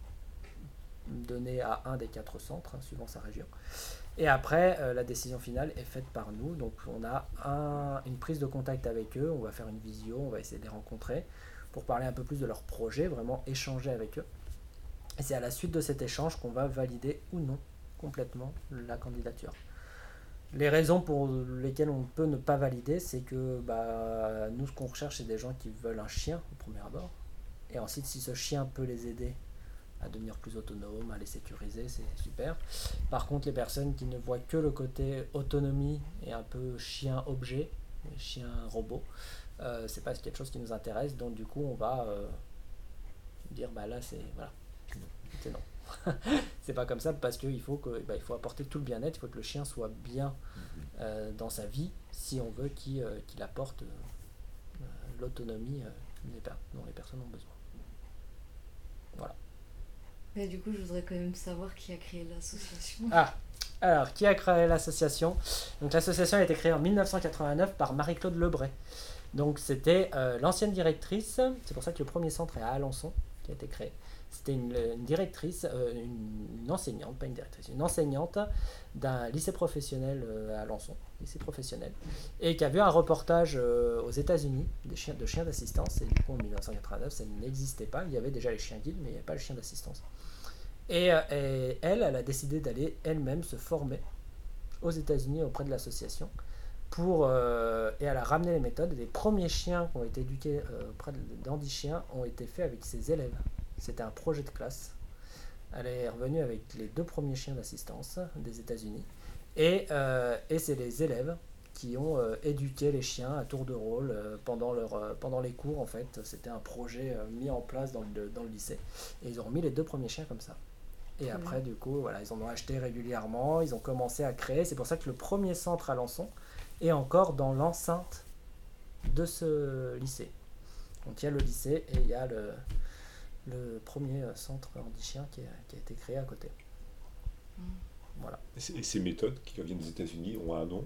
donné à un des quatre centres, hein, suivant sa région. Et après, euh, la décision finale est faite par nous. Donc, on a un- une prise de contact avec eux. On va faire une visio, on va essayer de les rencontrer pour parler un peu plus de leur projet, vraiment échanger avec eux. Et c'est à la suite de cet échange qu'on va valider ou non complètement la candidature. Les raisons pour lesquelles on peut ne pas valider, c'est que bah, nous, ce qu'on recherche, c'est des gens qui veulent un chien au premier abord. Et ensuite, si ce chien peut les aider à devenir plus autonomes, à les sécuriser, c'est super. Par contre, les personnes qui ne voient que le côté autonomie et un peu chien-objet, chien-robot, euh, c'est pas quelque chose qui nous intéresse. Donc, du coup, on va euh, dire, bah là, c'est voilà, c'est non. C'est pas comme ça parce qu'il faut que bah, il faut apporter tout le bien-être, il faut que le chien soit bien euh, dans sa vie si on veut qu'il euh, qu'il apporte euh, euh, l'autonomie euh, les per- dont les personnes ont besoin. Voilà. Mais du coup, je voudrais quand même savoir qui a créé l'association. Ah, alors, qui a créé l'association? Donc, l'association a été créée en mille neuf cent quatre-vingt-neuf par Marie-Claude Lebray. Donc, c'était euh, l'ancienne directrice, c'est pour ça que le premier centre est à Alençon, qui a été créé. C'était une, une directrice, euh, une, une enseignante, pas une directrice, une enseignante d'un lycée professionnel euh, à Alençon, lycée professionnel, et qui a vu un reportage euh, aux États-Unis des chiens, de chiens d'assistance. Et du coup, en mille neuf cent quatre-vingt-neuf, ça n'existait pas. Il y avait déjà les chiens guides, mais il n'y avait pas le chien d'assistance. Et, euh, et elle, elle a décidé d'aller elle-même se former aux États-Unis auprès de l'association. Pour, euh, et elle a ramené les méthodes. Et les premiers chiens qui ont été éduqués euh, auprès d'Andy Chien ont été faits avec ses élèves. C'était un projet de classe. Elle est revenue avec les deux premiers chiens d'assistance des États-Unis. Et, euh, et c'est les élèves qui ont euh, éduqué les chiens à tour de rôle euh, pendant, leur, euh, pendant les cours. En fait, c'était un projet euh, mis en place dans le, dans le lycée. Et ils ont remis les deux premiers chiens comme ça. Et mmh. après, du coup, voilà, ils en ont acheté régulièrement. Ils ont commencé à créer. C'est pour ça que le premier centre à Alençon est encore dans l'enceinte de ce lycée. Donc il y a le lycée et il y a le... le premier centre Andy Chien qui a, qui a été créé à côté. Mmh. Voilà. Et ces méthodes qui viennent des États-Unis ont un nom?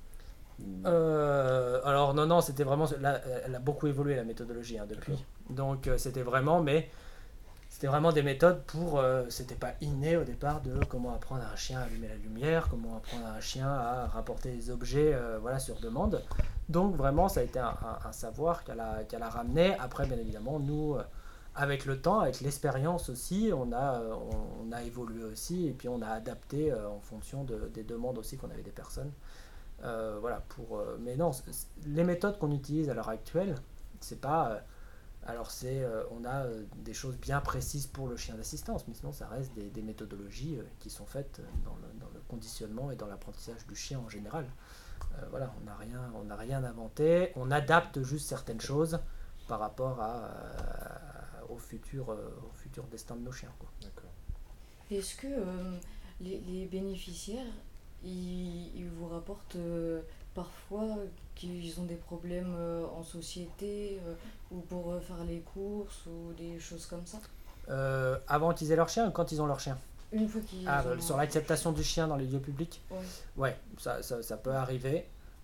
euh, Alors non, non, c'était vraiment... Là, elle a beaucoup évolué la méthodologie hein, depuis. D'accord. Donc euh, c'était vraiment... Mais c'était vraiment des méthodes pour... Euh, c'était pas inné au départ de comment apprendre à un chien à allumer la lumière, comment apprendre à un chien à rapporter des objets euh, voilà, sur demande. Donc vraiment, ça a été un, un, un savoir qu'elle a, qu'elle a ramené. Après, bien évidemment, nous... Euh, avec le temps, avec l'expérience aussi, on a, on a évolué aussi et puis on a adapté euh, en fonction de, des demandes aussi qu'on avait des personnes. Euh, voilà, pour, euh, mais non, les méthodes qu'on utilise à l'heure actuelle, c'est pas... Euh, alors c'est, euh, on a euh, des choses bien précises pour le chien d'assistance, mais sinon ça reste des, des méthodologies euh, qui sont faites dans le, dans le conditionnement et dans l'apprentissage du chien en général. Euh, voilà, on n'a rien, on n'a rien inventé, on adapte juste certaines choses par rapport à... à Au futur, euh, au futur destin de nos chiens. Quoi. D'accord. Est-ce que euh, les, les bénéficiaires, ils, ils vous rapportent euh, parfois qu'ils ont des problèmes euh, en société euh, ou pour euh, faire les courses ou des choses comme ça euh, Avant qu'ils aient leur chien ou quand ils ont leur chien? Une fois qu'ils ah, ont... Sur l'acceptation du chien dans les lieux publics? Oui. Ouais, ça, ça, ça peut arriver.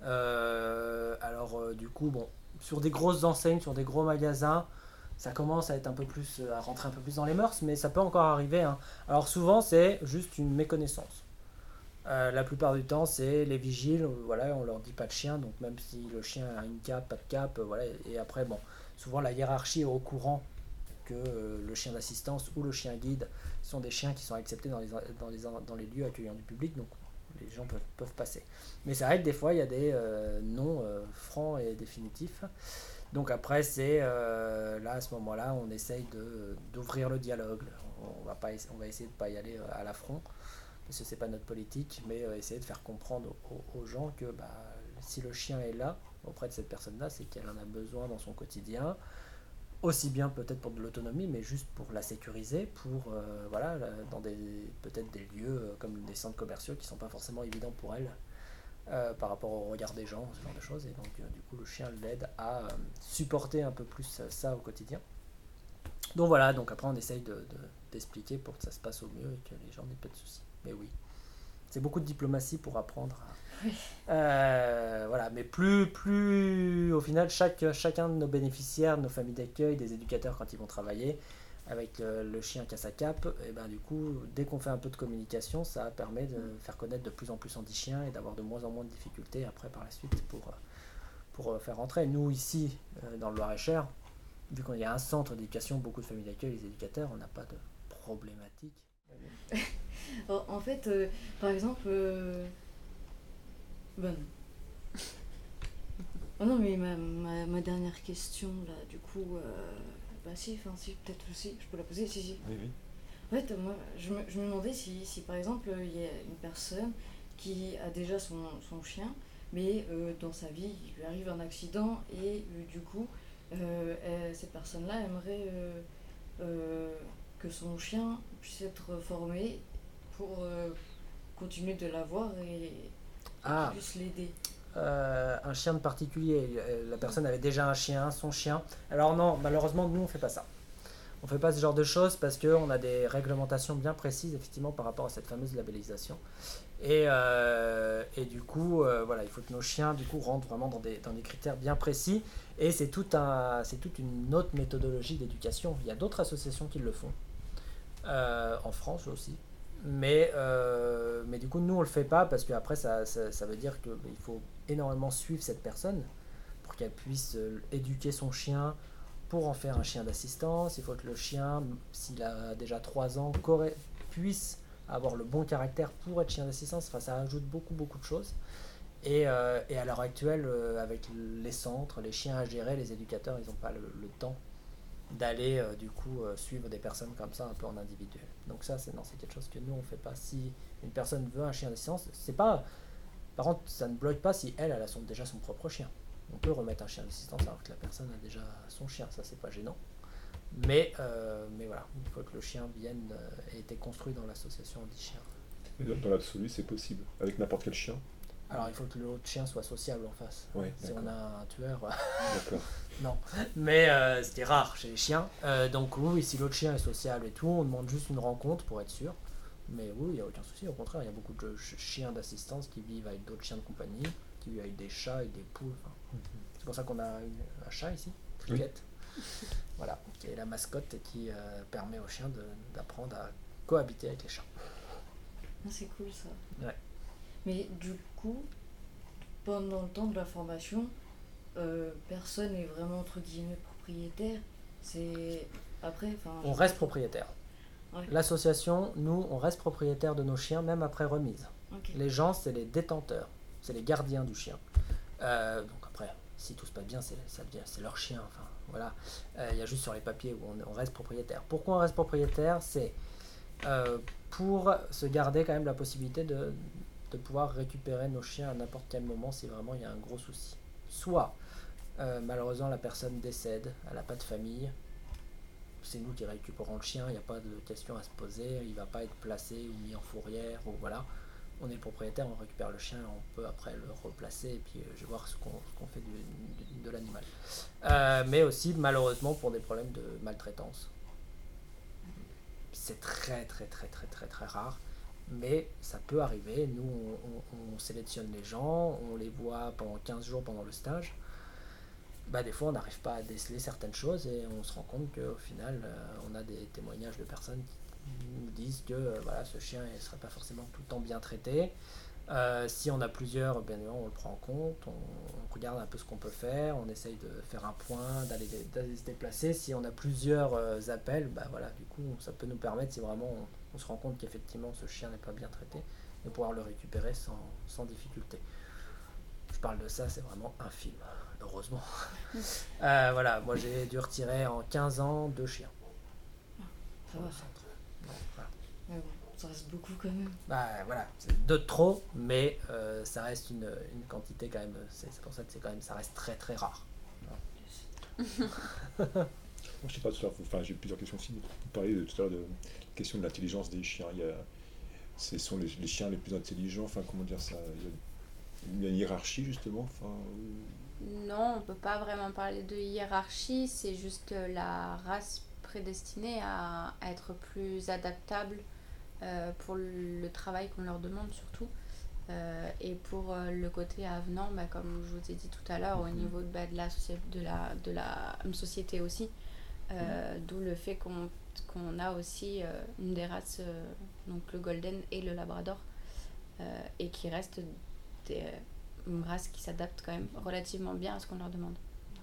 Euh, alors euh, du coup, bon, sur des grosses enseignes, sur des gros magasins, ça commence à être un peu plus, à rentrer un peu plus dans les mœurs, mais ça peut encore arriver. Hein. Alors souvent, c'est juste une méconnaissance. Euh, la plupart du temps, c'est les vigiles, voilà, on leur dit pas de chien, donc même si le chien a une cape, pas de cape, voilà. Et après, bon, souvent la hiérarchie est au courant que euh, le chien d'assistance ou le chien guide sont des chiens qui sont acceptés dans les, dans les, dans les lieux accueillants du public, donc les gens peuvent, peuvent passer. Mais c'est vrai que des fois, il y a des euh, noms euh, francs et définitifs. Donc après, c'est euh, là, à ce moment-là, on essaye de, d'ouvrir le dialogue. On va, pas, on va essayer de ne pas y aller à l'affront, parce que ce n'est pas notre politique, mais euh, essayer de faire comprendre aux, aux gens que bah, si le chien est là, auprès de cette personne-là, c'est qu'elle en a besoin dans son quotidien, aussi bien peut-être pour de l'autonomie, mais juste pour la sécuriser, pour, euh, voilà, dans des, peut-être des lieux comme des centres commerciaux qui ne sont pas forcément évidents pour elle. Euh, par rapport au regard des gens, ce genre de choses, et donc euh, du coup le chien l'aide à euh, supporter un peu plus euh, ça au quotidien. Donc voilà, donc après on essaye de, de, d'expliquer pour que ça se passe au mieux et que les gens n'aient pas de soucis. Mais oui, c'est beaucoup de diplomatie pour apprendre. À... Oui. Euh, voilà, mais plus, plus au final, chaque, chacun de nos bénéficiaires, de nos familles d'accueil, des éducateurs quand ils vont travailler, avec le, le chien qui a sa cape, et ben du coup, dès qu'on fait un peu de communication, ça permet de faire connaître de plus en plus Andy Chien et d'avoir de moins en moins de difficultés après par la suite pour, pour faire rentrer. Nous ici, dans le Loir-et-Cher, vu qu'il y a un centre d'éducation, beaucoup de familles d'accueil, les éducateurs, on n'a pas de problématique. En fait, euh, par exemple, euh... ben non. Oh non, mais ma, ma, ma dernière question, là, du coup... Euh... Bah si, enfin si, peut-être aussi, je peux la poser, si, si. Oui, oui. En fait, moi, je me, je me demandais si, si, par exemple, il y a une personne qui a déjà son, son chien, mais euh, dans sa vie, il lui arrive un accident, et euh, du coup, euh, elle, cette personne-là aimerait euh, euh, que son chien puisse être formé pour euh, continuer de l'avoir et, et ah. qu'il puisse l'aider. Euh, un chien de particulier, la personne avait déjà un chien, son chien. Alors non, malheureusement, nous on fait pas ça. On fait pas ce genre de choses parce qu'on a des réglementations bien précises, effectivement, par rapport à cette fameuse labellisation. Et, euh, et du coup, euh, voilà, il faut que nos chiens, du coup, rentrent vraiment dans des, dans des critères bien précis. Et c'est tout un, c'est toute une autre méthodologie d'éducation. Il y a d'autres associations qui le font, euh, en France aussi. Mais, euh, mais du coup, nous, on le fait pas parce qu'après, ça, ça, ça veut dire qu'il faut énormément suivre cette personne pour qu'elle puisse euh, éduquer son chien pour en faire un chien d'assistance. Il faut que le chien, s'il a déjà trois ans, correct, puisse avoir le bon caractère pour être chien d'assistance. Enfin, ça ajoute beaucoup, beaucoup de choses. Et, euh, et à l'heure actuelle, euh, avec les centres, les chiens à gérer, les éducateurs, ils n'ont pas le, le temps d'aller euh, du coup euh, suivre des personnes comme ça un peu en individuel. Donc ça, c'est, non, c'est quelque chose que nous, on ne fait pas. Si une personne veut un chien d'assistance, c'est pas... Par contre, ça ne bloque pas si elle, elle a son, déjà son propre chien. On peut remettre un chien d'assistance alors que la personne a déjà son chien, ça c'est pas gênant. Mais, euh, mais voilà, il faut que le chien vienne euh, ait été construit dans l'association anti-chien. Mais dans l'absolu, c'est possible, avec n'importe quel chien. Alors il faut que l'autre chien soit sociable en face. Ouais, si d'accord. on a un tueur, D'accord. non. Mais euh, c'était rare chez les chiens. Euh, donc oui, si l'autre chien est sociable et tout, on demande juste une rencontre pour être sûr. Mais oui, il n'y a aucun souci. Au contraire, il y a beaucoup de ch- chiens d'assistance qui vivent avec d'autres chiens de compagnie, qui vivent avec des chats et des poules. Enfin, c'est pour ça qu'on a une- un chat ici, Cricket. Voilà, qui est la mascotte et qui euh, permet aux chiens de, d'apprendre à cohabiter avec les chats. Ah, c'est cool ça. Ouais. Mais du coup, pendant le temps de la formation, euh, personne n'est vraiment entre guillemets propriétaire. C'est après, enfin. On reste propriétaire. Ouais. L'association, nous, on reste propriétaire de nos chiens même après remise. Ok. Les gens, c'est les détenteurs, c'est les gardiens du chien. Euh, donc après, si tout se passe bien, c'est, ça devient, c'est leur chien. Enfin, voilà. Euh, il y a juste sur les papiers où on, on reste propriétaire. Pourquoi on reste propriétaire ? C'est euh, pour se garder quand même la possibilité de, de pouvoir récupérer nos chiens à n'importe quel moment si vraiment il y a un gros souci. Soit, euh, malheureusement, la personne décède, elle n'a pas de famille. C'est nous qui récupérons le chien, il n'y a pas de question à se poser, il ne va pas être placé ou mis en fourrière, ou voilà. On est propriétaire, on récupère le chien, on peut après le replacer et puis euh, je vais voir ce qu'on, ce qu'on fait du, du, de l'animal. Euh, mais aussi, malheureusement, pour des problèmes de maltraitance. C'est très, très, très, très, très, très rare, mais ça peut arriver. Nous, on, on, on sélectionne les gens, on les voit pendant quinze jours pendant le stage. Bah, des fois on n'arrive pas à déceler certaines choses et on se rend compte qu'au final euh, on a des témoignages de personnes qui nous disent que euh, voilà, ce chien ne serait pas forcément tout le temps bien traité. Euh, si on a plusieurs, bien évidemment, on le prend en compte, on, on regarde un peu ce qu'on peut faire, on essaye de faire un point, d'aller, d'aller se déplacer. Si on a plusieurs euh, appels, bah, voilà, du coup ça peut nous permettre, si vraiment on, on se rend compte qu'effectivement ce chien n'est pas bien traité, de pouvoir le récupérer sans, sans difficulté. Je parle de ça, c'est vraiment infime, heureusement. euh, voilà, moi j'ai dû retirer en quinze ans deux chiens. Ça va. Au centre. Donc, voilà. Mais bon, ça reste beaucoup quand même. Bah voilà, c'est deux de trop, mais euh, ça reste une, une quantité quand même, c'est, c'est pour ça que c'est quand même, ça reste très très rare. Moi, je sais pas, tout à l'heure, enfin, j'ai plusieurs questions aussi. Vous parliez de, tout à l'heure de la question de l'intelligence des chiens. Il y a, ce sont les, les chiens les plus intelligents, enfin, comment dire ça, il y a, il y a une hiérarchie justement, enfin, ou- Non, on ne peut pas vraiment parler de hiérarchie, c'est juste la race prédestinée à, à être plus adaptable euh, pour le travail qu'on leur demande surtout. Euh, et pour euh, le côté avenant, bah, comme je vous ai dit tout à l'heure, au niveau de, bah, de, la, soci- de, la, de la société aussi, euh, d'où le fait qu'on, qu'on a aussi euh, une des races, euh, donc le Golden et le Labrador, euh, et qui restent des, une race qui s'adapte quand même relativement bien à ce qu'on leur demande.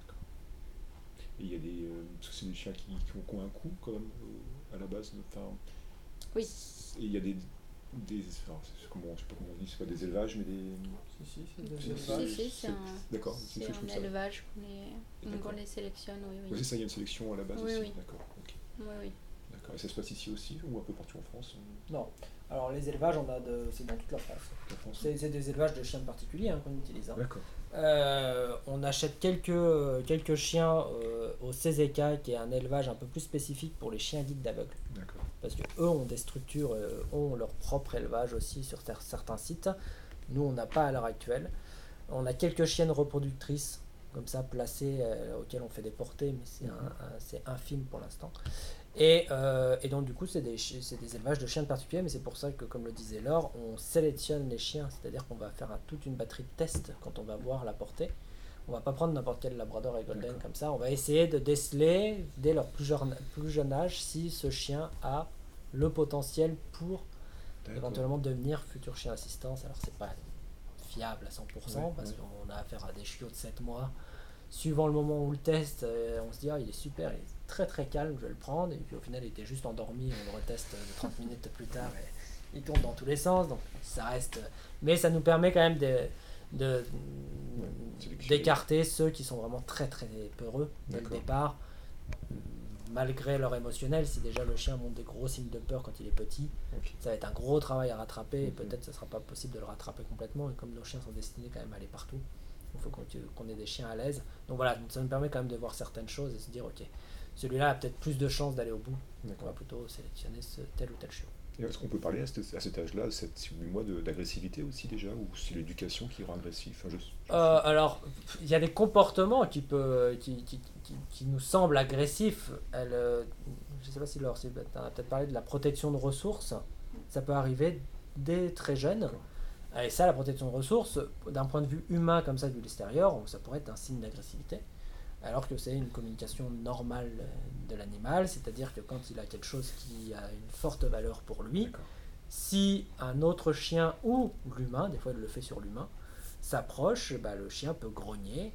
et il y a des, euh, parce que c'est des chiens qui, qui, ont, qui ont un coût quand même euh, à la base, enfin, Oui. et il y a des, des enfin, c'est, comment, je sais pas comment on dit, c'est pas des élevages, mais des, Si, si, c'est des Si, élevages. Si, si, c'est un, d'accord, c'est c'est une chose un comme ça. élevage qu'on les, D'accord. qu'on les sélectionne, oui, Ouais, oui. c'est ça, il y a une sélection à la base Oui, aussi, oui. d'accord, ok, Oui, oui. d'accord. Et ça se passe ici aussi ou un peu partout en France, en, Non, alors les élevages, on a de, c'est dans toute la France. en France C'est, c'est des élevages de chiens particuliers hein, qu'on utilise. Hein. D'accord. Euh, on achète quelques, quelques chiens euh, au C Z K, qui est un élevage un peu plus spécifique pour les chiens guides d'aveugles. D'accord. Parce que eux ont des structures, euh, ont leur propre élevage aussi sur ter- certains sites. Nous, on n'a pas à l'heure actuelle. On a quelques chiennes reproductrices, comme ça, placées, euh, auxquelles on fait des portées, mais c'est, un, un- c'est infime pour l'instant. Et, euh, et donc du coup c'est des, c'est des élevages de chiens de particuliers, mais c'est pour ça que, comme le disait Laure, on sélectionne les chiens, c'est-à-dire qu'on va faire un, toute une batterie de tests quand on va voir la portée. On va pas prendre n'importe quel labrador et golden comme ça, on va essayer de déceler dès leur plus jeune, plus jeune âge si ce chien a le potentiel pour D'accord. éventuellement devenir futur chien assistance. Alors c'est pas fiable à cent pour cent Ouais, parce ouais. qu'on a affaire à des chiots de sept mois. Suivant le moment où on le teste, euh, on se dit ah, il est super, il est très très calme, je vais le prendre. Et puis au final, il était juste endormi, on le reteste euh, trente minutes plus tard et il tourne dans tous les sens. Donc ça reste. Mais ça nous permet quand même de, de, sélectionner. d'écarter ceux qui sont vraiment très très peureux dès le D'accord. départ, malgré leur émotionnel. Si déjà le chien montre des gros signes de peur quand il est petit, Ok. ça va être un gros travail à rattraper et Mhm. peut-être ce sera pas possible de le rattraper complètement. Et comme nos chiens sont destinés quand même à aller partout, il faut qu'on, qu'on ait des chiens à l'aise. Donc voilà, ça nous permet quand même de voir certaines choses et se dire ok, celui-là a peut-être plus de chances d'aller au bout. Donc on D'accord. va plutôt sélectionner ce tel ou tel chiot. Et est-ce qu'on peut parler à, cet- à cet âge-là, sept huit mois, de- d'agressivité aussi déjà, ou c'est l'éducation qui rend agressif? Enfin, je- Euh, alors, il y a des comportements qui, peut, qui, qui, qui, qui nous semblent agressifs. Elle, euh, je ne sais pas si Laure, tu as peut-être parlé de la protection de ressources. Ça peut arriver dès très jeune. D'accord. Et ça, la protection de ressources, d'un point de vue humain comme ça, vu l'extérieur, ça pourrait être un signe d'agressivité. Alors que c'est une communication normale de l'animal, c'est-à-dire que quand il a quelque chose qui a une forte valeur pour lui, D'accord. si un autre chien ou l'humain, des fois il le fait sur l'humain, s'approche, bah, le chien peut grogner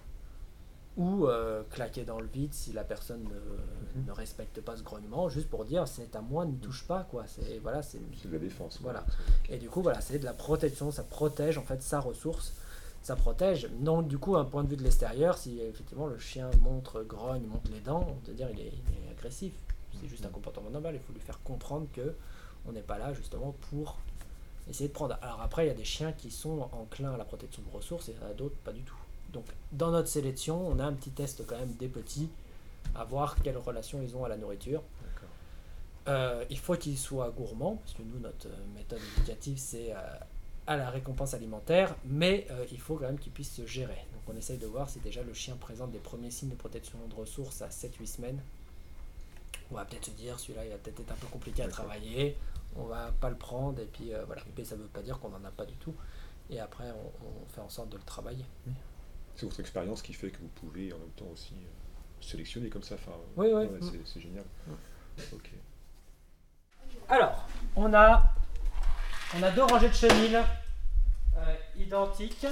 ou euh, claquer dans le vide si la personne ne, Mhm. ne respecte pas ce grognement, juste pour dire c'est à moi, n'y touche pas, quoi. C'est, voilà, c'est... C'est de la défense. quoi. Voilà. Ok. Et du coup, voilà, c'est de la protection, ça protège en fait sa ressource, ça protège. Donc, du coup, un point de vue de l'extérieur, si effectivement le chien montre, grogne, monte les dents, on peut dire il est, il est agressif. C'est juste un comportement normal, il faut lui faire comprendre que on n'est pas là justement pour essayer de prendre. Alors après, il y a des chiens qui sont enclins à la protection de ressources et d'autres pas du tout. Donc, dans notre sélection, on a un petit test quand même des petits, à voir quelle relation ils ont à la nourriture. D'accord. Euh, il faut qu'ils soient gourmands, parce que nous, notre euh, méthode éducative, c'est euh, à la récompense alimentaire, mais euh, il faut quand même qu'ils puissent se gérer. Donc on essaye de voir si déjà le chien présente des premiers signes de protection de ressources à sept huit semaines. On va peut-être se dire, celui-là, il va peut-être être un peu compliqué à D'accord. travailler, on va pas le prendre, et puis euh, voilà. Mais ça ne veut pas dire qu'on n'en a pas du tout. Et après, on, on fait en sorte de le travailler. C'est votre expérience qui fait que vous pouvez en même temps aussi euh, sélectionner comme ça. Enfin, Oui, oui. ouais, Mm. c'est, c'est génial. Ok. Alors, on a, on a deux rangées de chenilles euh, identiques,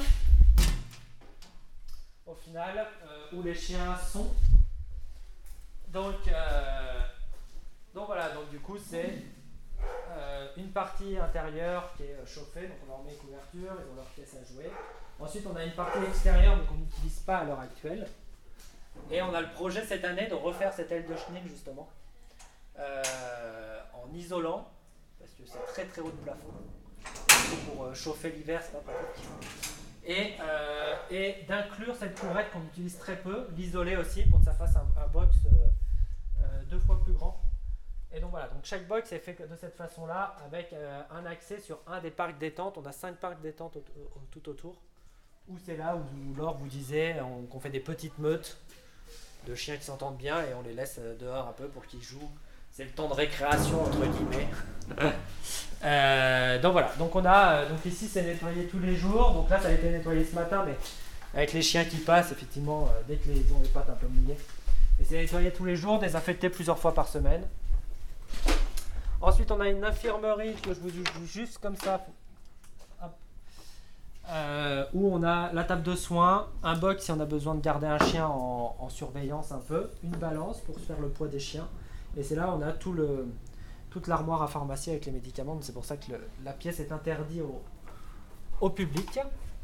au final, euh, où les chiens sont. Donc, euh, donc voilà, donc du coup c'est euh, une partie intérieure qui est euh, chauffée, donc on leur met couverture, ils ont leur pièce à jouer. Ensuite on a une partie extérieure mais qu'on n'utilise pas à l'heure actuelle. Et on a le projet cette année de refaire cette aile de chenille justement, euh, en isolant, parce que c'est très très haut de plafond. Pour euh, chauffer l'hiver, c'est pas pratique. Et, euh, et d'inclure cette couvrette qu'on utilise très peu, l'isoler aussi pour que ça fasse un, un box euh, euh, deux fois plus grand. Et donc voilà, donc chaque box est fait de cette façon-là avec euh, un accès sur un des parcs détente. On a cinq parcs détente au- au- tout autour. Où c'est là où, où Laure vous disait on- qu'on fait des petites meutes de chiens qui s'entendent bien et on les laisse euh, dehors un peu pour qu'ils jouent. C'est le temps de récréation entre guillemets. Euh, donc voilà, donc on a, euh, donc ici c'est nettoyé tous les jours. Donc là ça a été nettoyé ce matin, mais avec les chiens qui passent, effectivement, euh, dès qu'ils ont les pattes un peu mouillées. Et c'est nettoyé tous les jours, désinfecté plusieurs fois par semaine. Ensuite on a une infirmerie que je vous dis juste comme ça. Hop. Euh, où on a la table de soins, un box si on a besoin de garder un chien en, en surveillance un peu, une balance pour se faire le poids des chiens. Et c'est là où on a tout le, toute l'armoire à pharmacie avec les médicaments. C'est pour ça que le, la pièce est interdite au, au public.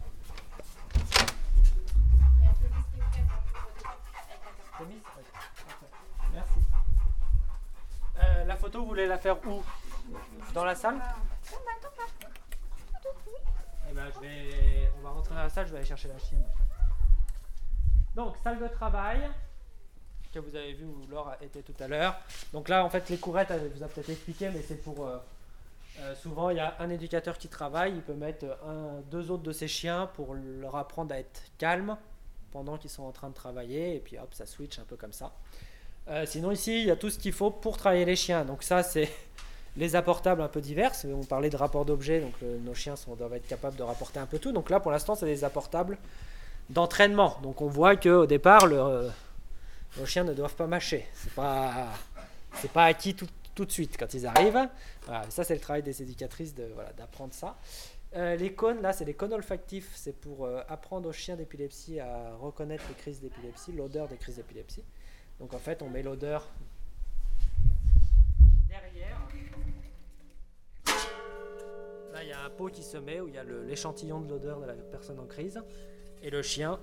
Demise ? Oui. Parfait. Merci. Euh, la photo, vous voulez la faire où ? Dans la salle ? Eh ben, je vais, on va rentrer dans la salle, je vais aller chercher la chienne. Donc, salle de travail, que vous avez vu où Laure était tout à l'heure. Donc là, en fait, les courettes, elle vous a peut-être expliqué, mais c'est pour... Euh, euh, souvent, il y a un éducateur qui travaille, il peut mettre un, deux autres de ses chiens pour leur apprendre à être calme pendant qu'ils sont en train de travailler, et puis hop, ça switch un peu comme ça. Euh, sinon ici, il y a tout ce qu'il faut pour travailler les chiens. Donc ça, c'est les apportables un peu divers. On parlait de rapport d'objets, donc le, nos chiens sont, doivent être capables de rapporter un peu tout. Donc là, pour l'instant, c'est des apportables d'entraînement. Donc on voit qu'au départ, le, euh, nos chiens ne doivent pas mâcher. C'est pas, c'est pas acquis tout, tout de suite quand ils arrivent. Voilà, ça, c'est le travail des éducatrices de, voilà, d'apprendre ça. Euh, les cônes, là, c'est les cônes olfactifs. C'est pour euh, apprendre aux chiens d'épilepsie à reconnaître les crises d'épilepsie, l'odeur des crises d'épilepsie. Donc en fait, on met l'odeur derrière. Là, il y a un pot qui se met où il y a le, l'échantillon de l'odeur de la personne en crise. Et le chien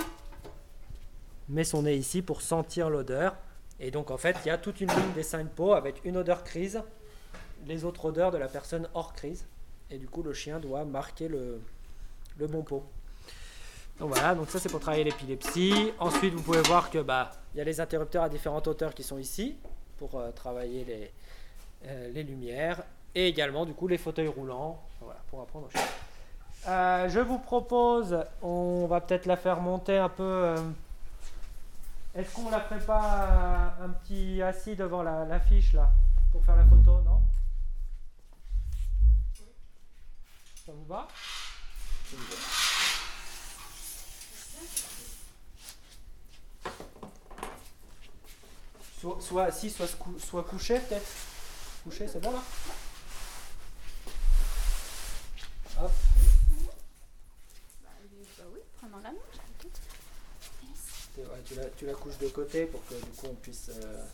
met son nez ici pour sentir l'odeur. Et donc en fait, il y a toute une ligne des cinq pots avec une odeur crise, les autres odeurs de la personne hors crise. Et du coup, le chien doit marquer le, le bon pot. Donc voilà, donc ça c'est pour travailler l'épilepsie. Ensuite, vous pouvez voir que bah, y a les interrupteurs à différentes hauteurs qui sont ici pour euh, travailler les, euh, les lumières. Et également, du coup, les fauteuils roulants, voilà, pour apprendre au chien. Euh, je vous propose, on va peut-être la faire monter un peu. Euh, est-ce qu'on la ferait pas un petit assis devant la, l'affiche là, pour faire la photo, non? Ça vous va? Ça vous va. Soit, soit assis, soit, cou- soit couché peut-être. Couché, c'est bon là? Hop. Bah, bah oui, pendant la main, j'ai tout. Et ouais, tu, la, tu la couches de côté pour que du coup on puisse. Euh...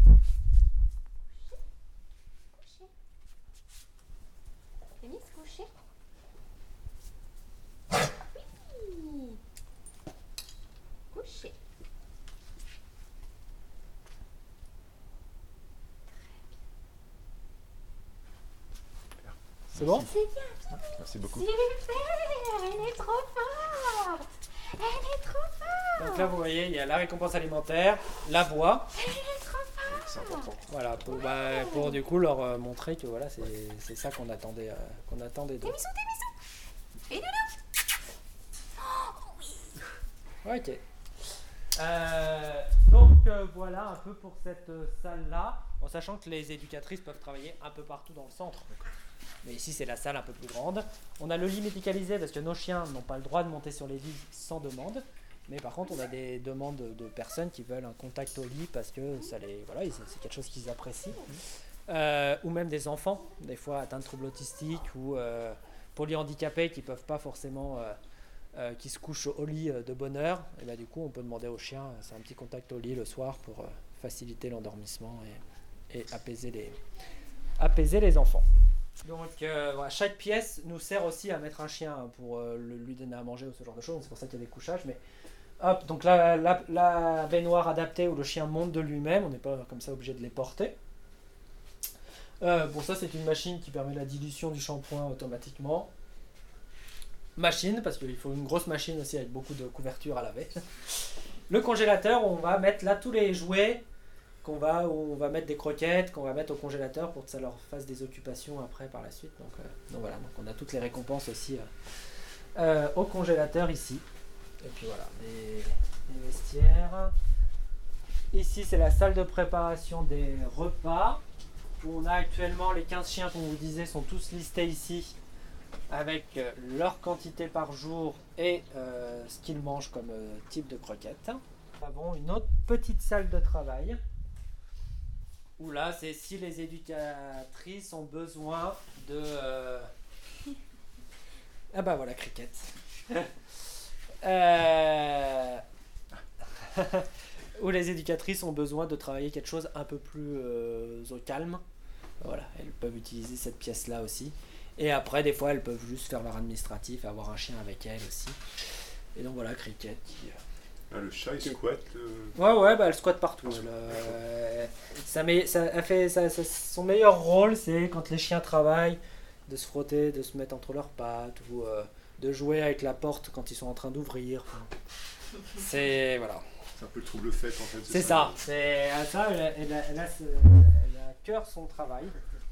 Couché. Denis, couché. Oui. Couché. C'est bon? C'est bien. Merci beaucoup. Super, elle est trop forte. Elle est trop forte. Donc là vous voyez, il y a la récompense alimentaire, la voix. Elle est trop forte. C'est important. Voilà, pour, bah, pour du coup leur euh, montrer que voilà, c'est, c'est ça qu'on attendait, euh, qu'on attendait d'eux. Des bisous, des bisous. Et doudou. Ok. Euh, donc euh, voilà un peu pour cette euh, salle-là, en sachant que les éducatrices peuvent travailler un peu partout dans le centre. Mais ici c'est la salle un peu plus grande. On a le lit médicalisé parce que nos chiens n'ont pas le droit de monter sur les lits sans demande. Mais par contre on a des demandes de personnes qui veulent un contact au lit parce que ça les, voilà, c'est quelque chose qu'ils apprécient. Euh, ou même des enfants, des fois atteints de troubles autistiques ou euh, polyhandicapés qui peuvent pas forcément... Euh, Euh, qui se couche au lit euh, de bonne heure, et bah, du coup on peut demander au chien, euh, c'est un petit contact au lit le soir pour euh, faciliter l'endormissement et, et apaiser, les, apaiser les enfants. Donc euh, voilà, chaque pièce nous sert aussi à mettre un chien pour euh, le, lui donner à manger ou ce genre de choses, c'est pour ça qu'il y a des couchages. Mais hop, donc la, la, la baignoire adaptée où le chien monte de lui-même, on n'est pas comme ça obligé de les porter. Euh, bon, ça c'est une machine qui permet la dilution du shampoing automatiquement. Machine, parce qu'il faut une grosse machine aussi avec beaucoup de couverture à laver. Le congélateur, on va mettre là tous les jouets qu'on va, où on va mettre des croquettes, qu'on va mettre au congélateur pour que ça leur fasse des occupations après par la suite. Donc, euh, donc voilà, donc on a toutes les récompenses aussi euh, euh, au congélateur ici. Et puis voilà, les, les vestiaires. Ici c'est la salle de préparation des repas, où on a actuellement les quinze chiens qu'on vous disait sont tous listés ici, avec euh, leur quantité par jour et euh, ce qu'ils mangent comme euh, type de croquettes. Nous avons une autre petite salle de travail où là c'est si les éducatrices ont besoin de... Euh... Ah bah voilà, cricket. euh... où les éducatrices ont besoin de travailler quelque chose un peu plus euh, au calme. Voilà, elles peuvent utiliser cette pièce là aussi. Et après, des fois, elles peuvent juste faire leur administratif et avoir un chien avec elles aussi. Et donc voilà, Cricket qui... Ah, le chat, il squatte le... Ouais, ouais, bah elle squatte partout. Elle, euh, ça met, ça, elle fait, ça, ça, son meilleur rôle, c'est quand les chiens travaillent, de se frotter, de se mettre entre leurs pattes, ou euh, de jouer avec la porte quand ils sont en train d'ouvrir. C'est... Voilà. C'est un peu le trouble fait, en fait. C'est ça. ça. C'est à ça, elle a, elle a, elle a, ce, elle a à cœur son travail.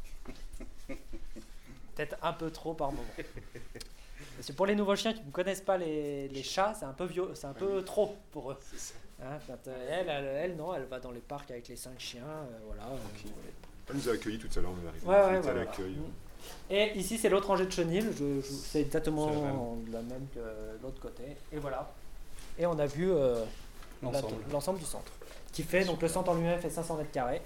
Peut-être un peu trop par moment. Parce que pour les nouveaux chiens qui ne connaissent pas les, les chats, c'est un peu vieux, c'est un peu trop pour eux. Hein, quand, euh, elle, elle, elle, non, elle va dans les parcs avec les cinq chiens, euh, voilà. Ok. Elle nous a accueillis tout à l'heure, on est arrivé. Ouais, ouais, on était voilà. à l'accueil. Et ici, c'est l'autre rangée de chenilles, je, je- c'est exactement C'est la même. la même que l'autre côté. Et voilà. Et on a vu euh, la- L'ensemble. l'ensemble du centre. Qui fait, donc le centre en lui-même fait cinq cents mètres carrés.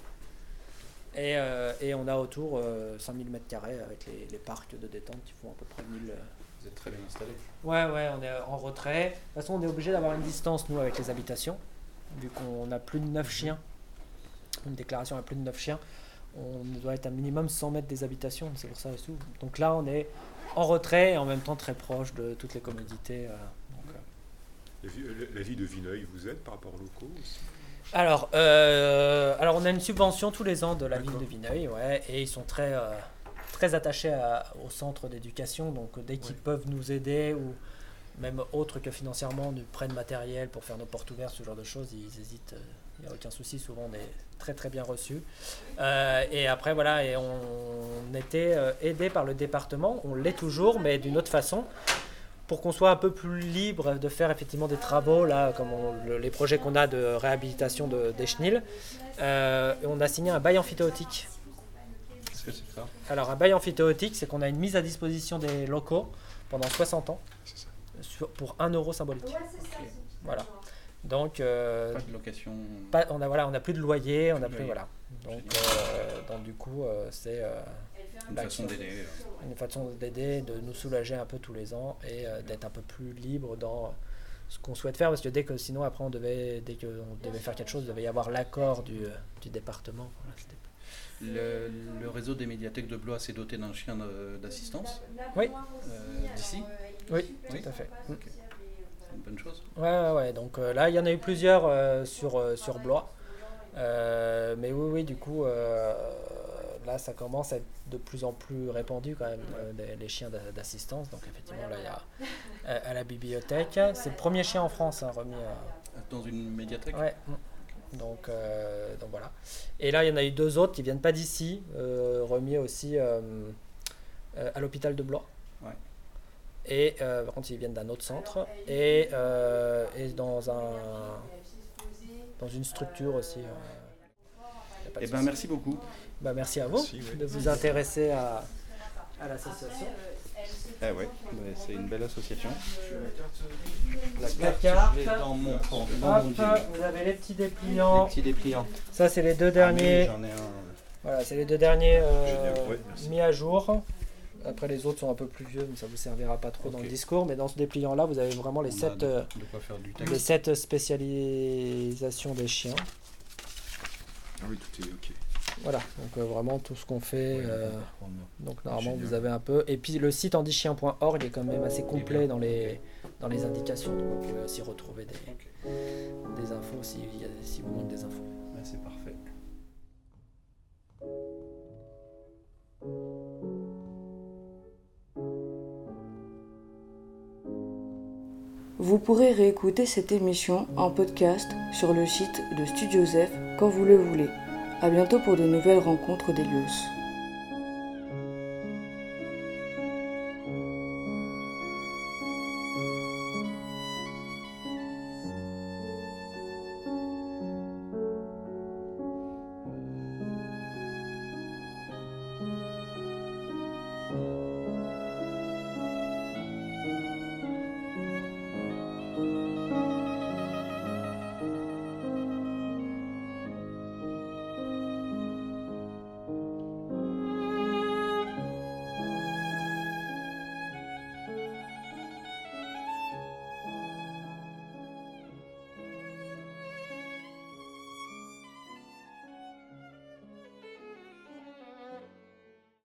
Et, euh, et on a autour euh, cinq mille mètres carrés avec les, les parcs de détente qui font à peu près mille. euh. Vous êtes très bien installé. Ouais, ouais, on est en retrait. De toute façon, on est obligé d'avoir une distance, nous, avec les habitations. Vu qu'on a plus de neuf chiens, une déclaration à plus de neuf chiens, on doit être un minimum cent mètres des habitations. C'est pour ça aussi. Donc là, on est en retrait et en même temps très proche de toutes les commodités. euh, donc, euh. La vie, la- la vie de Vineuil vous aide par rapport aux locaux aussi? Alors, euh, alors, on a une subvention tous les ans de la ville D'accord. de Vineuil, ouais, et ils sont très, euh, très attachés à- au centre d'éducation. Donc, euh, dès qu'ils Ouais. peuvent nous aider ou même autre que financièrement, nous prennent matériel pour faire nos portes ouvertes, ce genre de choses, ils hésitent. Il n'y a aucun souci. Souvent, on est très très bien reçus. Euh, et après, voilà, et on était euh, aidé par le département. On l'est toujours, mais d'une autre façon. Pour qu'on soit un peu plus libre de faire effectivement des travaux, là, comme on- le- les projets qu'on a de réhabilitation de, des chenilles, euh, et on a signé un bail amphithéotique. Qu'est-ce que c'est que ça? Alors, un bail amphithéotique, c'est qu'on a une mise à disposition des locaux pendant soixante ans C'est ça. sur- pour un euro symbolique. Voilà. Donc, euh, Pas de location. pas- on a voilà, on n'a plus de loyer, on a plus Oui. voilà. Donc, euh, donc du coup, euh, c'est euh, Une façon d'aider. euh. une façon d'aider, de nous soulager un peu tous les ans et euh, d'être un peu plus libre dans ce qu'on souhaite faire, parce que dès que sinon après on devait, dès qu'on devait faire quelque chose, il devait y avoir l'accord du, euh, du département. Voilà, c'était- Le, le réseau des médiathèques de Blois s'est doté d'un chien de- d'assistance Oui, euh, d'ici. oui, Oui. tout à fait. Ok. C'est une bonne chose. Ouais, ouais, ouais. Donc euh, là, il y en a eu plusieurs euh, sur, euh, sur Blois. Euh, mais oui, oui, du coup, euh, là, ça commence à être de plus en plus répandu quand même, euh, des- les chiens d'a- d'assistance. Donc effectivement, là, il y a euh, à la bibliothèque. C'est le premier chien en France hein, remis à... Dans une médiathèque. Ouais. Donc, euh, donc voilà. Et là, il y en a eu deux autres qui viennent pas d'ici, euh, remis aussi euh, euh, à l'hôpital de Blois. Ouais. Et euh, par contre, ils viennent d'un autre centre et, euh, et dans un dans une structure aussi. euh, y a pas de Eh ben souci. merci beaucoup. Bah, merci à vous Merci, oui. de vous intéresser à, à l'association. Eh ouais, c'est une belle association. La carte. je l'ai dans mon, dans Hop, mon jean. vous avez les petits Les dépliants. petits dépliants. Ça, c'est les deux Ah, derniers. mais J'en ai un. Voilà, c'est les deux derniers euh, Génial, ouais, merci. mis à jour. Après, les autres sont un peu plus vieux, mais ça vous servira pas trop dans Ok. le discours. Mais dans ce dépliant-là, vous avez vraiment les On a sept, de, euh, de quoi faire du les texte. sept spécialisations des chiens. Ah oui, tout est ok. Voilà, donc euh, vraiment tout ce qu'on fait. euh, donc normalement, Génial. vous avez un peu. Et puis le site handichien point org est quand même assez bien. complet dans les, dans les indications. Donc vous pouvez aussi retrouver des, Ok. des infos si, il y a- si vous manquez des infos. Bah, c'est parfait. Vous pourrez réécouter cette émission en podcast sur le site de Studio Zef quand vous le voulez. À bientôt pour de nouvelles rencontres d'Elios.